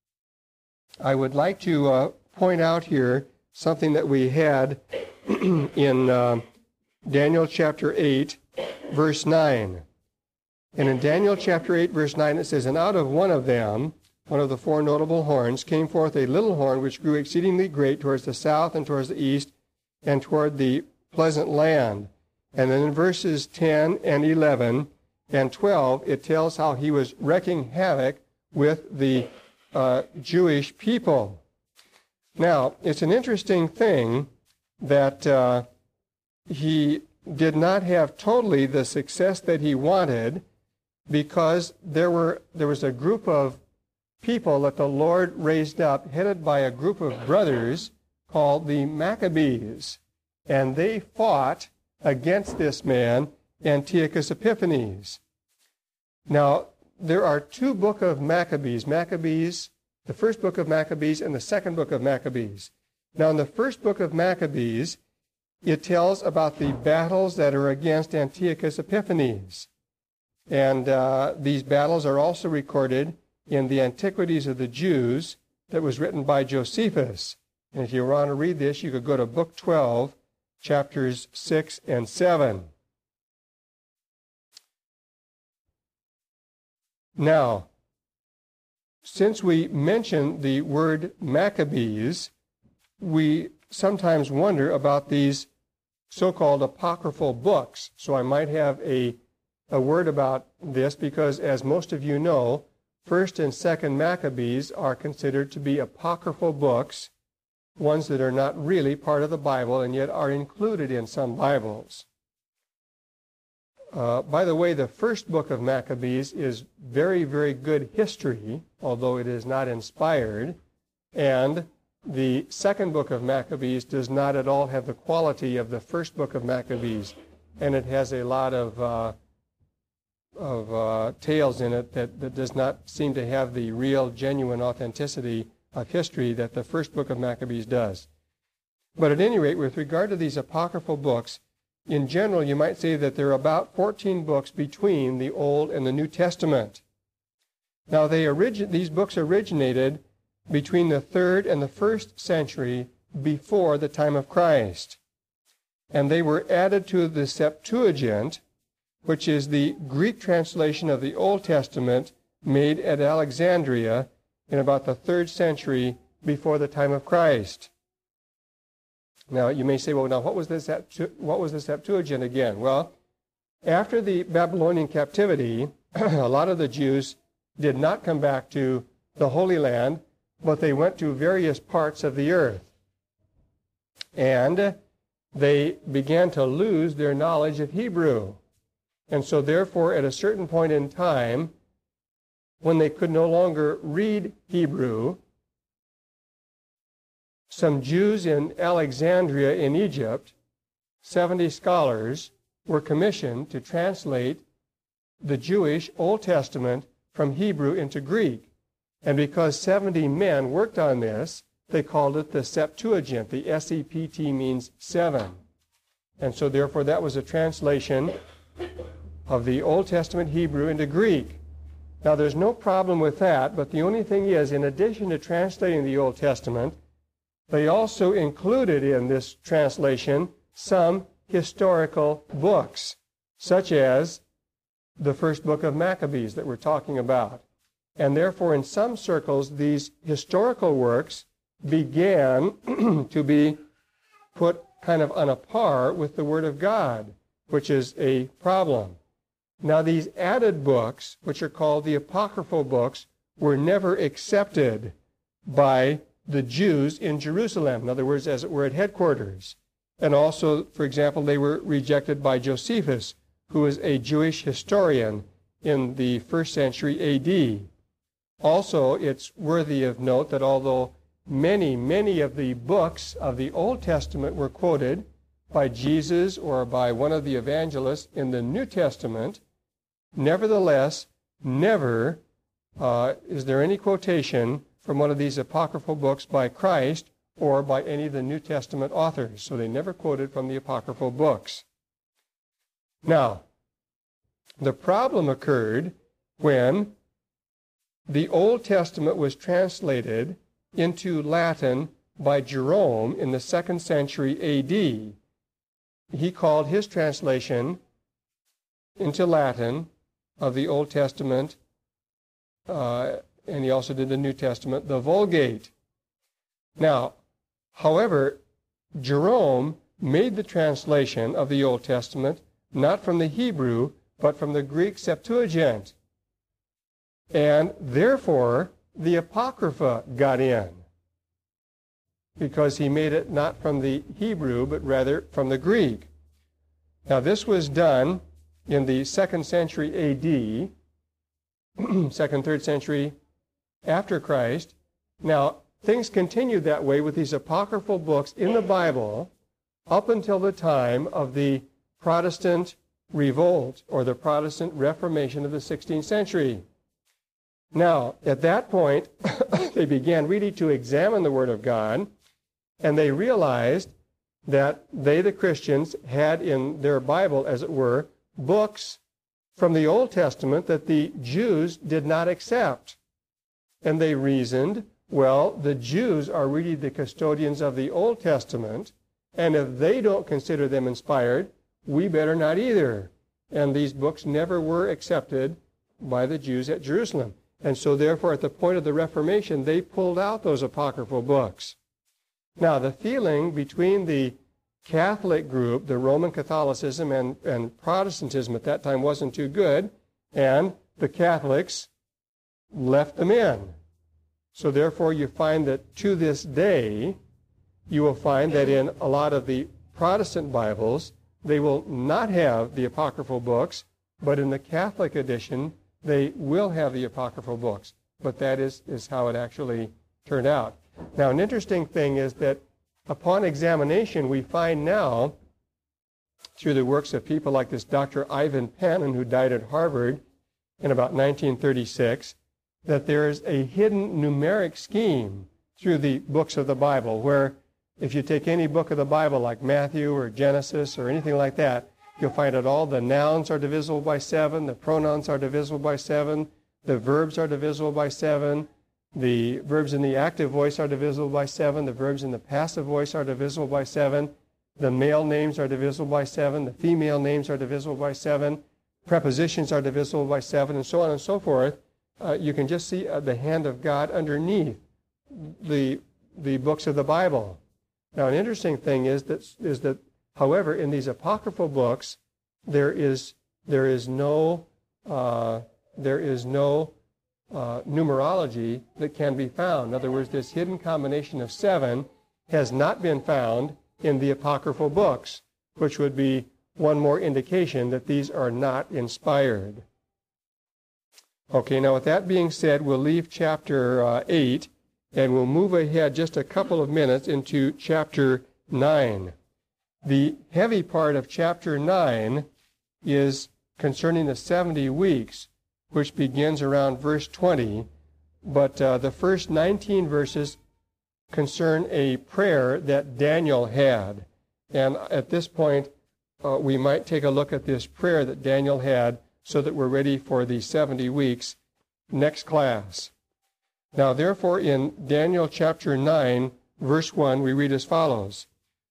I would like to uh, point out here something that we had in uh, Daniel chapter eight, verse nine. And in Daniel chapter eight, verse nine, it says, and out of one of them, one of the four notable horns, came forth a little horn which grew exceedingly great towards the south and towards the east and toward the pleasant land. And then in verses ten and eleven and twelve, it tells how he was wreaking havoc with the uh, Jewish people. Now, it's an interesting thing that uh, he did not have totally the success that he wanted, because there were there was a group of people that the Lord raised up, headed by a group of brothers called the Maccabees. And they fought against this man, Antiochus Epiphanes. Now, there are two books of Maccabees, Maccabees, the first book of Maccabees and the second book of Maccabees. Now, in the first book of Maccabees, it tells about the battles that are against Antiochus Epiphanes. And uh, these battles are also recorded in the Antiquities of the Jews that was written by Josephus. And if you want to read this, you could go to book twelve, chapters six and seven. Now, since we mention the word Maccabees, we sometimes wonder about these so-called apocryphal books. So I might have a, a word about this because, as most of you know, First and Second Maccabees are considered to be apocryphal books, ones that are not really part of the Bible and yet are included in some Bibles. Uh, by the way, the first book of Maccabees is very, very good history, although it is not inspired, and the second book of Maccabees does not at all have the quality of the first book of Maccabees, and it has a lot of uh, of uh, tales in it that, that does not seem to have the real, genuine authenticity of history that the first book of Maccabees does. But at any rate, with regard to these apocryphal books, in general, you might say that there are about fourteen books between the Old and the New Testament. Now, they origi- these books originated between the third and the first century before the time of Christ. And they were added to the Septuagint, which is the Greek translation of the Old Testament made at Alexandria in about the third century before the time of Christ. Now, you may say, well, now, what was this, what was the Septuagint again? Well, after the Babylonian captivity, a lot of the Jews did not come back to the Holy Land, but they went to various parts of the earth. And they began to lose their knowledge of Hebrew. And so, therefore, at a certain point in time, when they could no longer read Hebrew, some Jews in Alexandria in Egypt, seventy scholars, were commissioned to translate the Jewish Old Testament from Hebrew into Greek. And because seventy men worked on this, they called it the Septuagint. The S E P T means seven. And so therefore that was a translation of the Old Testament Hebrew into Greek. Now there's no problem with that, but the only thing is, in addition to translating the Old Testament, they also included in this translation some historical books, such as the first book of Maccabees that we're talking about. And therefore, in some circles, these historical works began to be put kind of on a par with the Word of God, which is a problem. Now, these added books, which are called the apocryphal books, were never accepted by the Jews in Jerusalem. In other words, as it were, at headquarters. And also, for example, they were rejected by Josephus, who was a Jewish historian in the first century A D. Also, it's worthy of note that although many, many of the books of the Old Testament were quoted by Jesus or by one of the evangelists in the New Testament, nevertheless, never uh, is there any quotation from one of these apocryphal books by Christ or by any of the New Testament authors. So they never quoted from the apocryphal books. Now, the problem occurred when the Old Testament was translated into Latin by Jerome in the second century A D. He called his translation into Latin of the Old Testament, uh, and he also did the New Testament, the Vulgate. Now, however, Jerome made the translation of the Old Testament not from the Hebrew, but from the Greek Septuagint. And therefore, the Apocrypha got in, because he made it not from the Hebrew, but rather from the Greek. Now, this was done in the second century A D, second, third century after Christ. Now, things continued that way with these apocryphal books in the Bible up until the time of the Protestant revolt or the Protestant Reformation of the sixteenth century. Now, at that point, they began really to examine the Word of God, and they realized that they, the Christians, had in their Bible, as it were, books from the Old Testament that the Jews did not accept. And they reasoned, well, the Jews are really the custodians of the Old Testament, and if they don't consider them inspired, we better not either. And these books never were accepted by the Jews at Jerusalem. And so therefore, at the point of the Reformation, they pulled out those apocryphal books. Now, the feeling between the Catholic group, the Roman Catholicism, and, and Protestantism at that time wasn't too good, and the Catholics left them in. So therefore, you find that to this day, you will find that in a lot of the Protestant Bibles, they will not have the apocryphal books, but in the Catholic edition, they will have the apocryphal books. But that is, is how it actually turned out. Now, an interesting thing is that upon examination, we find now, through the works of people like this Doctor Ivan Panin, who died at Harvard in about nineteen thirty-six, that there is a hidden numeric scheme through the books of the Bible, where If you take any book of the Bible like Matthew or Genesis or anything like that, you'll find that all the nouns are divisible by seven, the pronouns are divisible by seven, the verbs are divisible by seven, the verbs in the active voice are divisible by seven, the verbs in the passive voice are divisible by seven, the male names are divisible by seven, the female names are divisible by seven, prepositions are divisible by seven, and so on and so forth. Uh, you can just see uh, the hand of God underneath the the books of the Bible. Now, an interesting thing is that is that, however, in these apocryphal books, there is there is no uh, there is no uh, numerology that can be found. In other words, this hidden combination of seven has not been found in the apocryphal books, which would be one more indication that these are not inspired. Okay, now with that being said, we'll leave chapter uh, eight, and we'll move ahead just a couple of minutes into chapter nine. The heavy part of chapter nine is concerning the seventy weeks, which begins around verse twenty, but uh, the first nineteen verses concern a prayer that Daniel had. And at this point, uh, we might take a look at this prayer that Daniel had so that we're ready for the seventy weeks next class. Now, therefore, in Daniel chapter nine, verse one, we read as follows.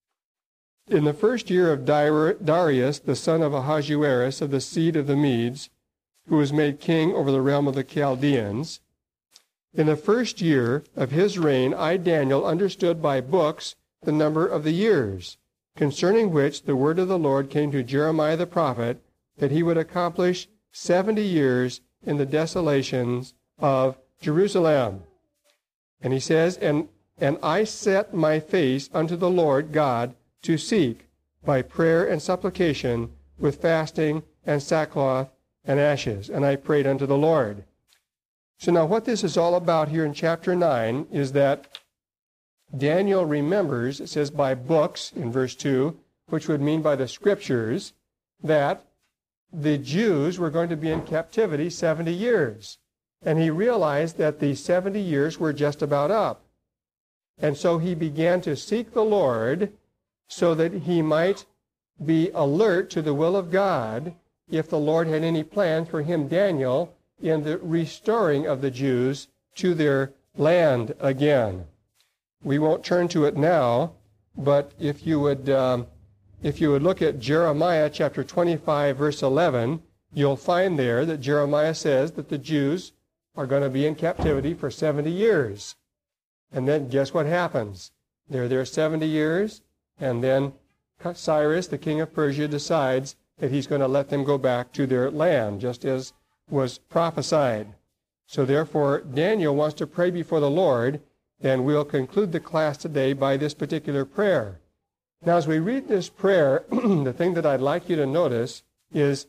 In the first year of Darius, the son of Ahasuerus, of the seed of the Medes, who was made king over the realm of the Chaldeans, in the first year of his reign, I, Daniel, understood by books the number of the years, concerning which the word of the Lord came to Jeremiah the prophet, that he would accomplish seventy years in the desolations of Jerusalem. And he says, and, and I set my face unto the Lord God to seek by prayer and supplication with fasting and sackcloth and ashes. And I prayed unto the Lord. So now what this is all about here in chapter nine is that Daniel remembers, it says by books in verse two, which would mean by the scriptures, that the Jews were going to be in captivity seventy years. And he realized that the seventy years were just about up. And so he began to seek the Lord so that he might be alert to the will of God if the Lord had any plan for him, Daniel, in the restoring of the Jews to their land again. We won't turn to it now, but if you would um, if you would look at Jeremiah chapter twenty-five, verse eleven, you'll find there that Jeremiah says that the Jews are going to be in captivity for seventy years. And then guess what happens? They're there seventy years, and then Cyrus, the king of Persia, decides that he's going to let them go back to their land, just as was prophesied. So therefore, Daniel wants to pray before the Lord, and we'll conclude the class today by this particular prayer. Now, as we read this prayer, the thing that I'd like you to notice is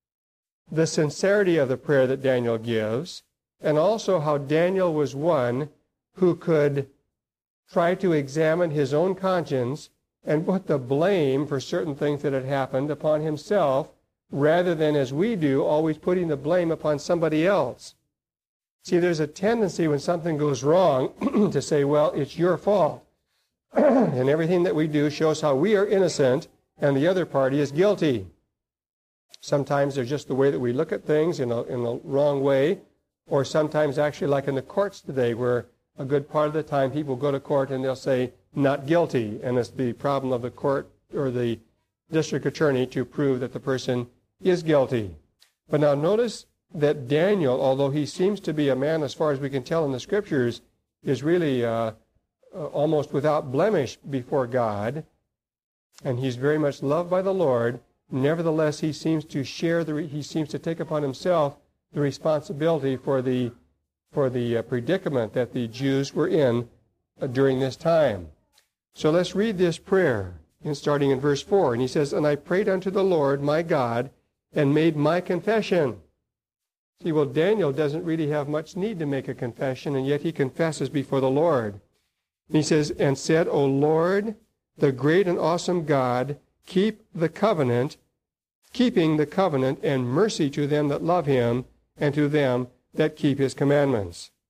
the sincerity of the prayer that Daniel gives, and also how Daniel was one who could try to examine his own conscience and put the blame for certain things that had happened upon himself, rather than, as we do, always putting the blame upon somebody else. See, there's a tendency when something goes wrong to say, well, it's your fault. And everything that we do shows how we are innocent and the other party is guilty. Sometimes there's just the way that we look at things in a, in a wrong way, or sometimes actually like in the courts today, where a good part of the time people go to court and they'll say, not guilty, and it's the problem of the court or the district attorney to prove that the person is guilty. But now notice that Daniel, although he seems to be a man, as far as we can tell in the scriptures, is really uh, uh, almost without blemish before God, and he's very much loved by the Lord. Nevertheless, he seems to share the he seems to take upon himself the responsibility for the for the uh, predicament that the Jews were in uh, during this time. So let's read this prayer, in starting in verse four. And he says, and I prayed unto the Lord my God, and made my confession. See, well, Daniel doesn't really have much need to make a confession, and yet he confesses before the Lord. And he says, and said, O Lord, the great and awesome God, keep the covenant, keeping the covenant, and mercy to them that love him, and to them that keep his commandments.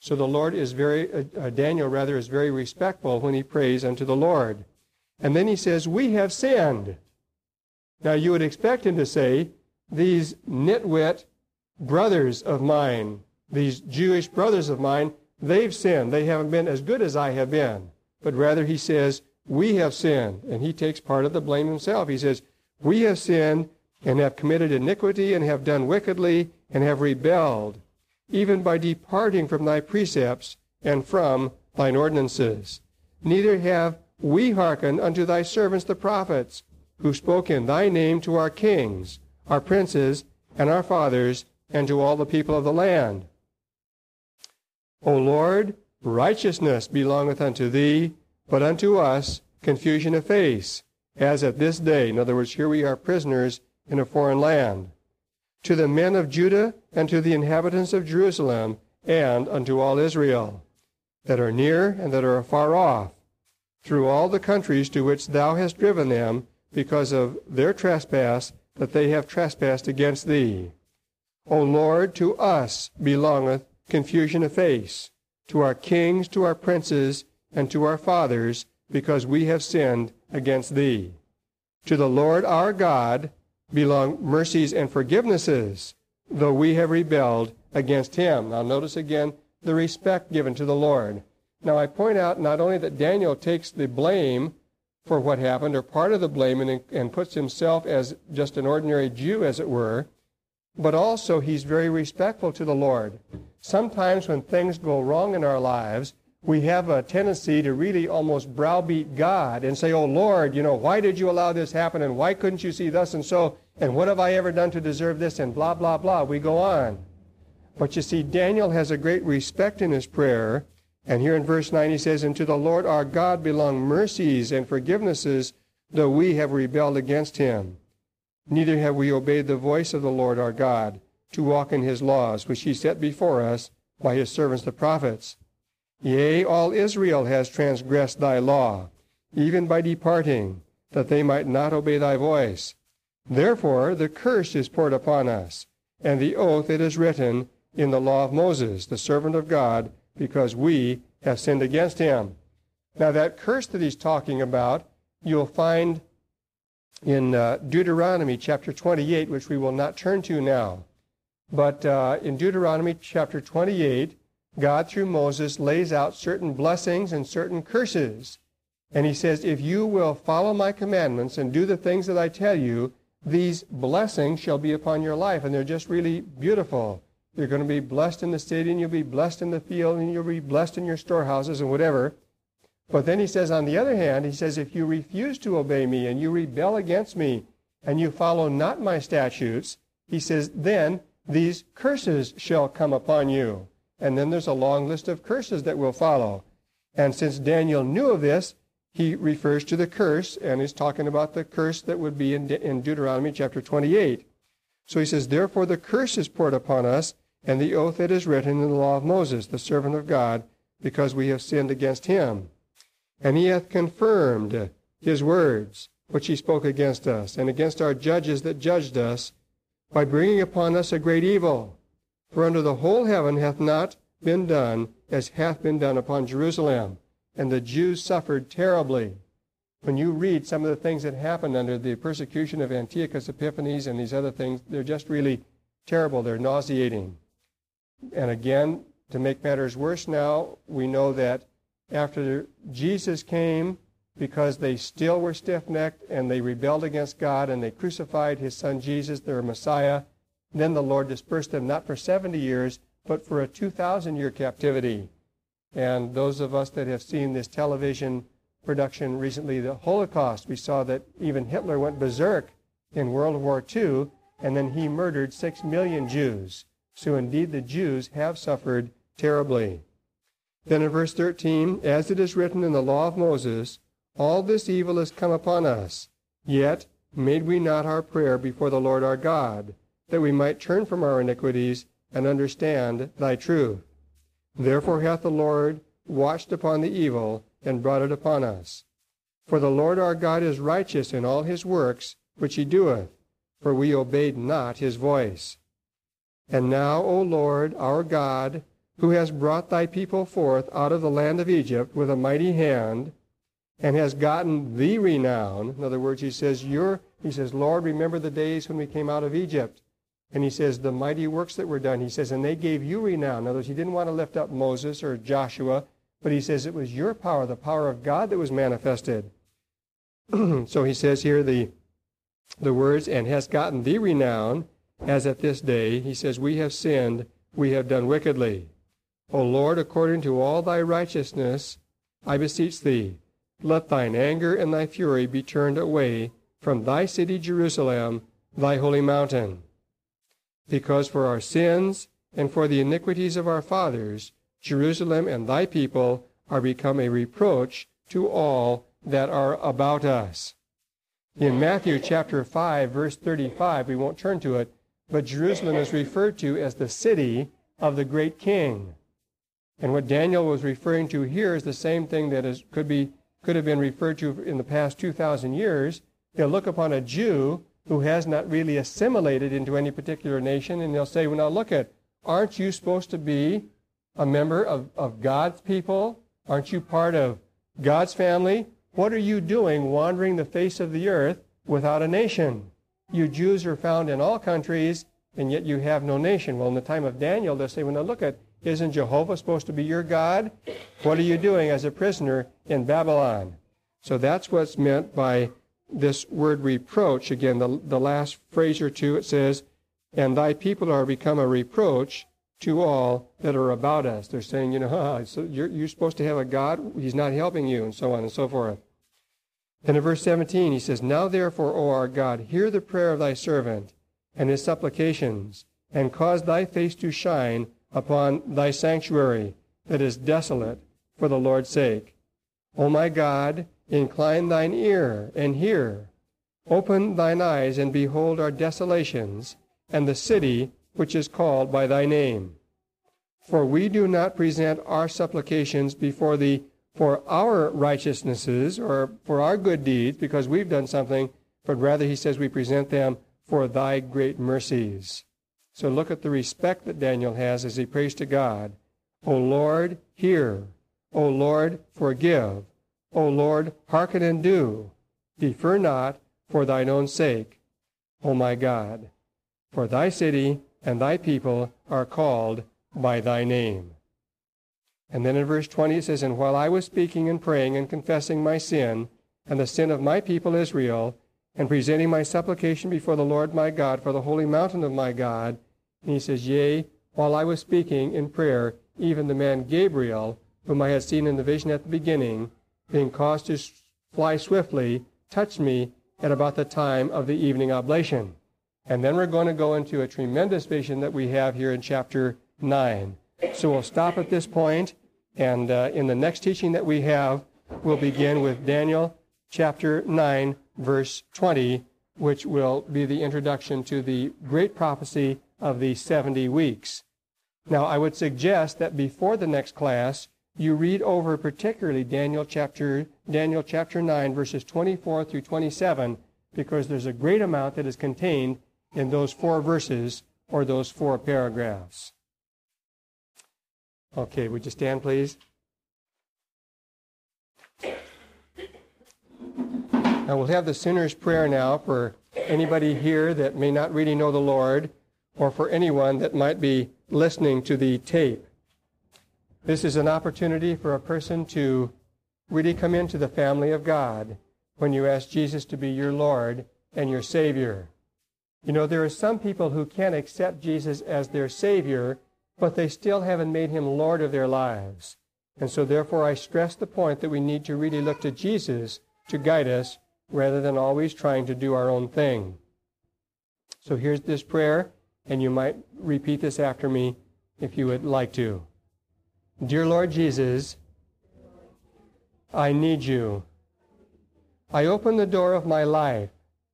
So the Lord is very, uh, uh, Daniel rather, is very respectful when he prays unto the Lord. And then he says, we have sinned. Now you would expect him to say, these nitwit brothers of mine, these Jewish brothers of mine, they've sinned. They haven't been as good as I have been. But rather he says, we have sinned. And he takes part of the blame himself. He says, we have sinned and have committed iniquity and have done wickedly and have rebelled, even by departing from thy precepts and from thine ordinances. Neither have we hearkened unto thy servants the prophets, who spoke in thy name to our kings, our princes, and our fathers, and to all the people of the land. O Lord, righteousness belongeth unto thee, but unto us confusion of face, as at this day. In other words, here we are prisoners in a foreign land. To the men of Judah, and to the inhabitants of Jerusalem, and unto all Israel, that are near and that are afar off, through all the countries to which thou hast driven them, because of their trespass, that they have trespassed against thee. O Lord, to us belongeth confusion of face, to our kings, to our princes, and to our fathers, because we have sinned against thee. To the Lord our God belong mercies and forgivenesses, though we have rebelled against him. Now notice again the respect given to the Lord. Now I point out not only that Daniel takes the blame for what happened, or part of the blame, and, and puts himself as just an ordinary Jew, as it were, but also he's very respectful to the Lord. Sometimes when things go wrong in our lives, we have a tendency to really almost browbeat God and say, oh Lord, you know, why did you allow this happen, and why couldn't you see thus and so, and what have I ever done to deserve this, and blah, blah, blah. We go on. But you see, Daniel has a great respect in his prayer, and here in verse nine he says, and to the Lord our God belong mercies and forgivenesses, though we have rebelled against him. Neither have we obeyed the voice of the Lord our God, to walk in his laws, which he set before us by his servants the prophets. Yea, all Israel has transgressed thy law, even by departing, that they might not obey thy voice. Therefore the curse is poured upon us, and the oath it is written in the law of Moses, the servant of God, because we have sinned against him. Now that curse that he's talking about, you'll find in uh, Deuteronomy chapter twenty-eight, which we will not turn to now. But uh, in Deuteronomy chapter twenty-eight, God through Moses lays out certain blessings and certain curses. And he says, if you will follow my commandments and do the things that I tell you, these blessings shall be upon your life. And they're just really beautiful. You're going to be blessed in the city, and you'll be blessed in the field, and you'll be blessed in your storehouses and whatever. But then he says, on the other hand, he says, if you refuse to obey me and you rebel against me and you follow not my statutes, he says, then these curses shall come upon you. And then there's a long list of curses that will follow. And since Daniel knew of this, he refers to the curse, and he's talking about the curse that would be in, De- in Deuteronomy chapter twenty-eight. So he says, therefore the curse is poured upon us, and the oath that is written in the law of Moses, the servant of God, because we have sinned against him. And he hath confirmed his words, which he spoke against us, and against our judges that judged us, by bringing upon us a great evil. For under the whole heaven hath not been done as hath been done upon Jerusalem. And the Jews suffered terribly. When you read some of the things that happened under the persecution of Antiochus Epiphanes and these other things, they're just really terrible. They're nauseating. And again, to make matters worse now, we know that after Jesus came, because they still were stiff-necked and they rebelled against God and they crucified his son Jesus, their Messiah, then the Lord dispersed them not for seventy years, but for a two thousand year captivity. And those of us that have seen this television production recently, the Holocaust, we saw that even Hitler went berserk in World War Two, and then he murdered six million Jews. So indeed the Jews have suffered terribly. Then in verse thirteen, as it is written in the law of Moses, all this evil is come upon us, yet made we not our prayer before the Lord our God, that we might turn from our iniquities and understand thy truth. Therefore hath the Lord watched upon the evil and brought it upon us. For the Lord our God is righteous in all his works which he doeth, for we obeyed not his voice. And now, O Lord our God, who has brought thy people forth out of the land of Egypt with a mighty hand, and has gotten thee renown. In other words, he says, you're, he says, Lord, remember the days when we came out of Egypt. And he says, the mighty works that were done. He says, and they gave you renown. In other words, he didn't want to lift up Moses or Joshua, but he says it was your power, the power of God that was manifested. So he says here the, the words, and has gotten thee renown, as at this day. He says, we have sinned, we have done wickedly. O Lord, according to all thy righteousness, I beseech thee, let thine anger and thy fury be turned away from thy city Jerusalem, thy holy mountain. Because for our sins and for the iniquities of our fathers, Jerusalem and thy people are become a reproach to all that are about us. In Matthew chapter five, verse thirty-five, we won't turn to it, but Jerusalem is referred to as the city of the great king. And what Daniel was referring to here is the same thing that is, could be could have been referred to in the past two thousand years. They'll look upon a Jew who has not really assimilated into any particular nation, and they'll say, well, now look at, aren't you supposed to be a member of, of God's people? Aren't you part of God's family? What are you doing wandering the face of the earth without a nation? You Jews are found in all countries, and yet you have no nation. Well, in the time of Daniel, they'll say, well, now look at, isn't Jehovah supposed to be your God? What are you doing as a prisoner in Babylon? So that's what's meant by this word reproach. Again, the, the last phrase or two, it says, and thy people are become a reproach to all that are about us. They're saying, you know, huh, so you're, you're supposed to have a God, he's not helping you, and so on and so forth. Then in verse seventeen, he says, now therefore, O our God, hear the prayer of thy servant and his supplications, and cause thy face to shine upon thy sanctuary that is desolate for the Lord's sake. O my God, incline thine ear and hear. Open thine eyes and behold our desolations, and the city which is called by thy name. For we do not present our supplications before thee for our righteousnesses or for our good deeds, because we've done something, but rather, he says, we present them for thy great mercies. So look at the respect that Daniel has as he prays to God. O Lord, hear. O Lord, forgive. O Lord, hearken and do. Defer not for thine own sake, O my God. For thy city and thy people are called by thy name. And then in verse twenty it says, and while I was speaking and praying and confessing my sin and the sin of my people Israel, and presenting my supplication before the Lord my God for the holy mountain of my God, and he says, yea, while I was speaking in prayer, even the man Gabriel, whom I had seen in the vision at the beginning, being caused to fly swiftly, touched me at about the time of the evening oblation. And then we're going to go into a tremendous vision that we have here in chapter nine. So we'll stop at this point, and uh, in the next teaching that we have, we'll begin with Daniel chapter nine, verse twenty, which will be the introduction to the great prophecy of the seventy weeks. Now, I would suggest that before the next class, you read over particularly Daniel chapter, Daniel chapter nine, verses twenty-four through twenty-seven, because there's a great amount that is contained in those four verses or those four paragraphs. Okay, would you stand, please? Now we'll have the sinner's prayer now for anybody here that may not really know the Lord, or for anyone that might be listening to the tape. This is an opportunity for a person to really come into the family of God when you ask Jesus to be your Lord and your Savior. You know, there are some people who can accept Jesus as their Savior, but they still haven't made him Lord of their lives. And so therefore I stress the point that we need to really look to Jesus to guide us rather than always trying to do our own thing. So here's this prayer, and you might repeat this after me if you would like to. Dear Lord Jesus, I need you. I open the door of my life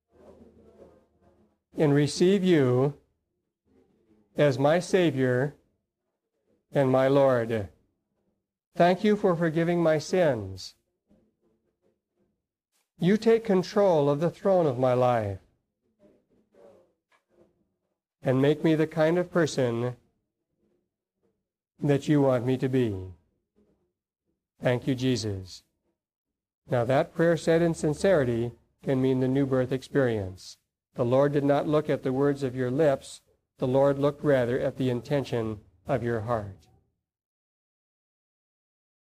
and receive you as my Savior and my Lord. Thank you for forgiving my sins. You take control of the throne of my life and make me the kind of person that you want me to be. Thank you, Jesus. Now that prayer said in sincerity can mean the new birth experience. The Lord did not look at the words of your lips. The Lord looked rather at the intention of your heart.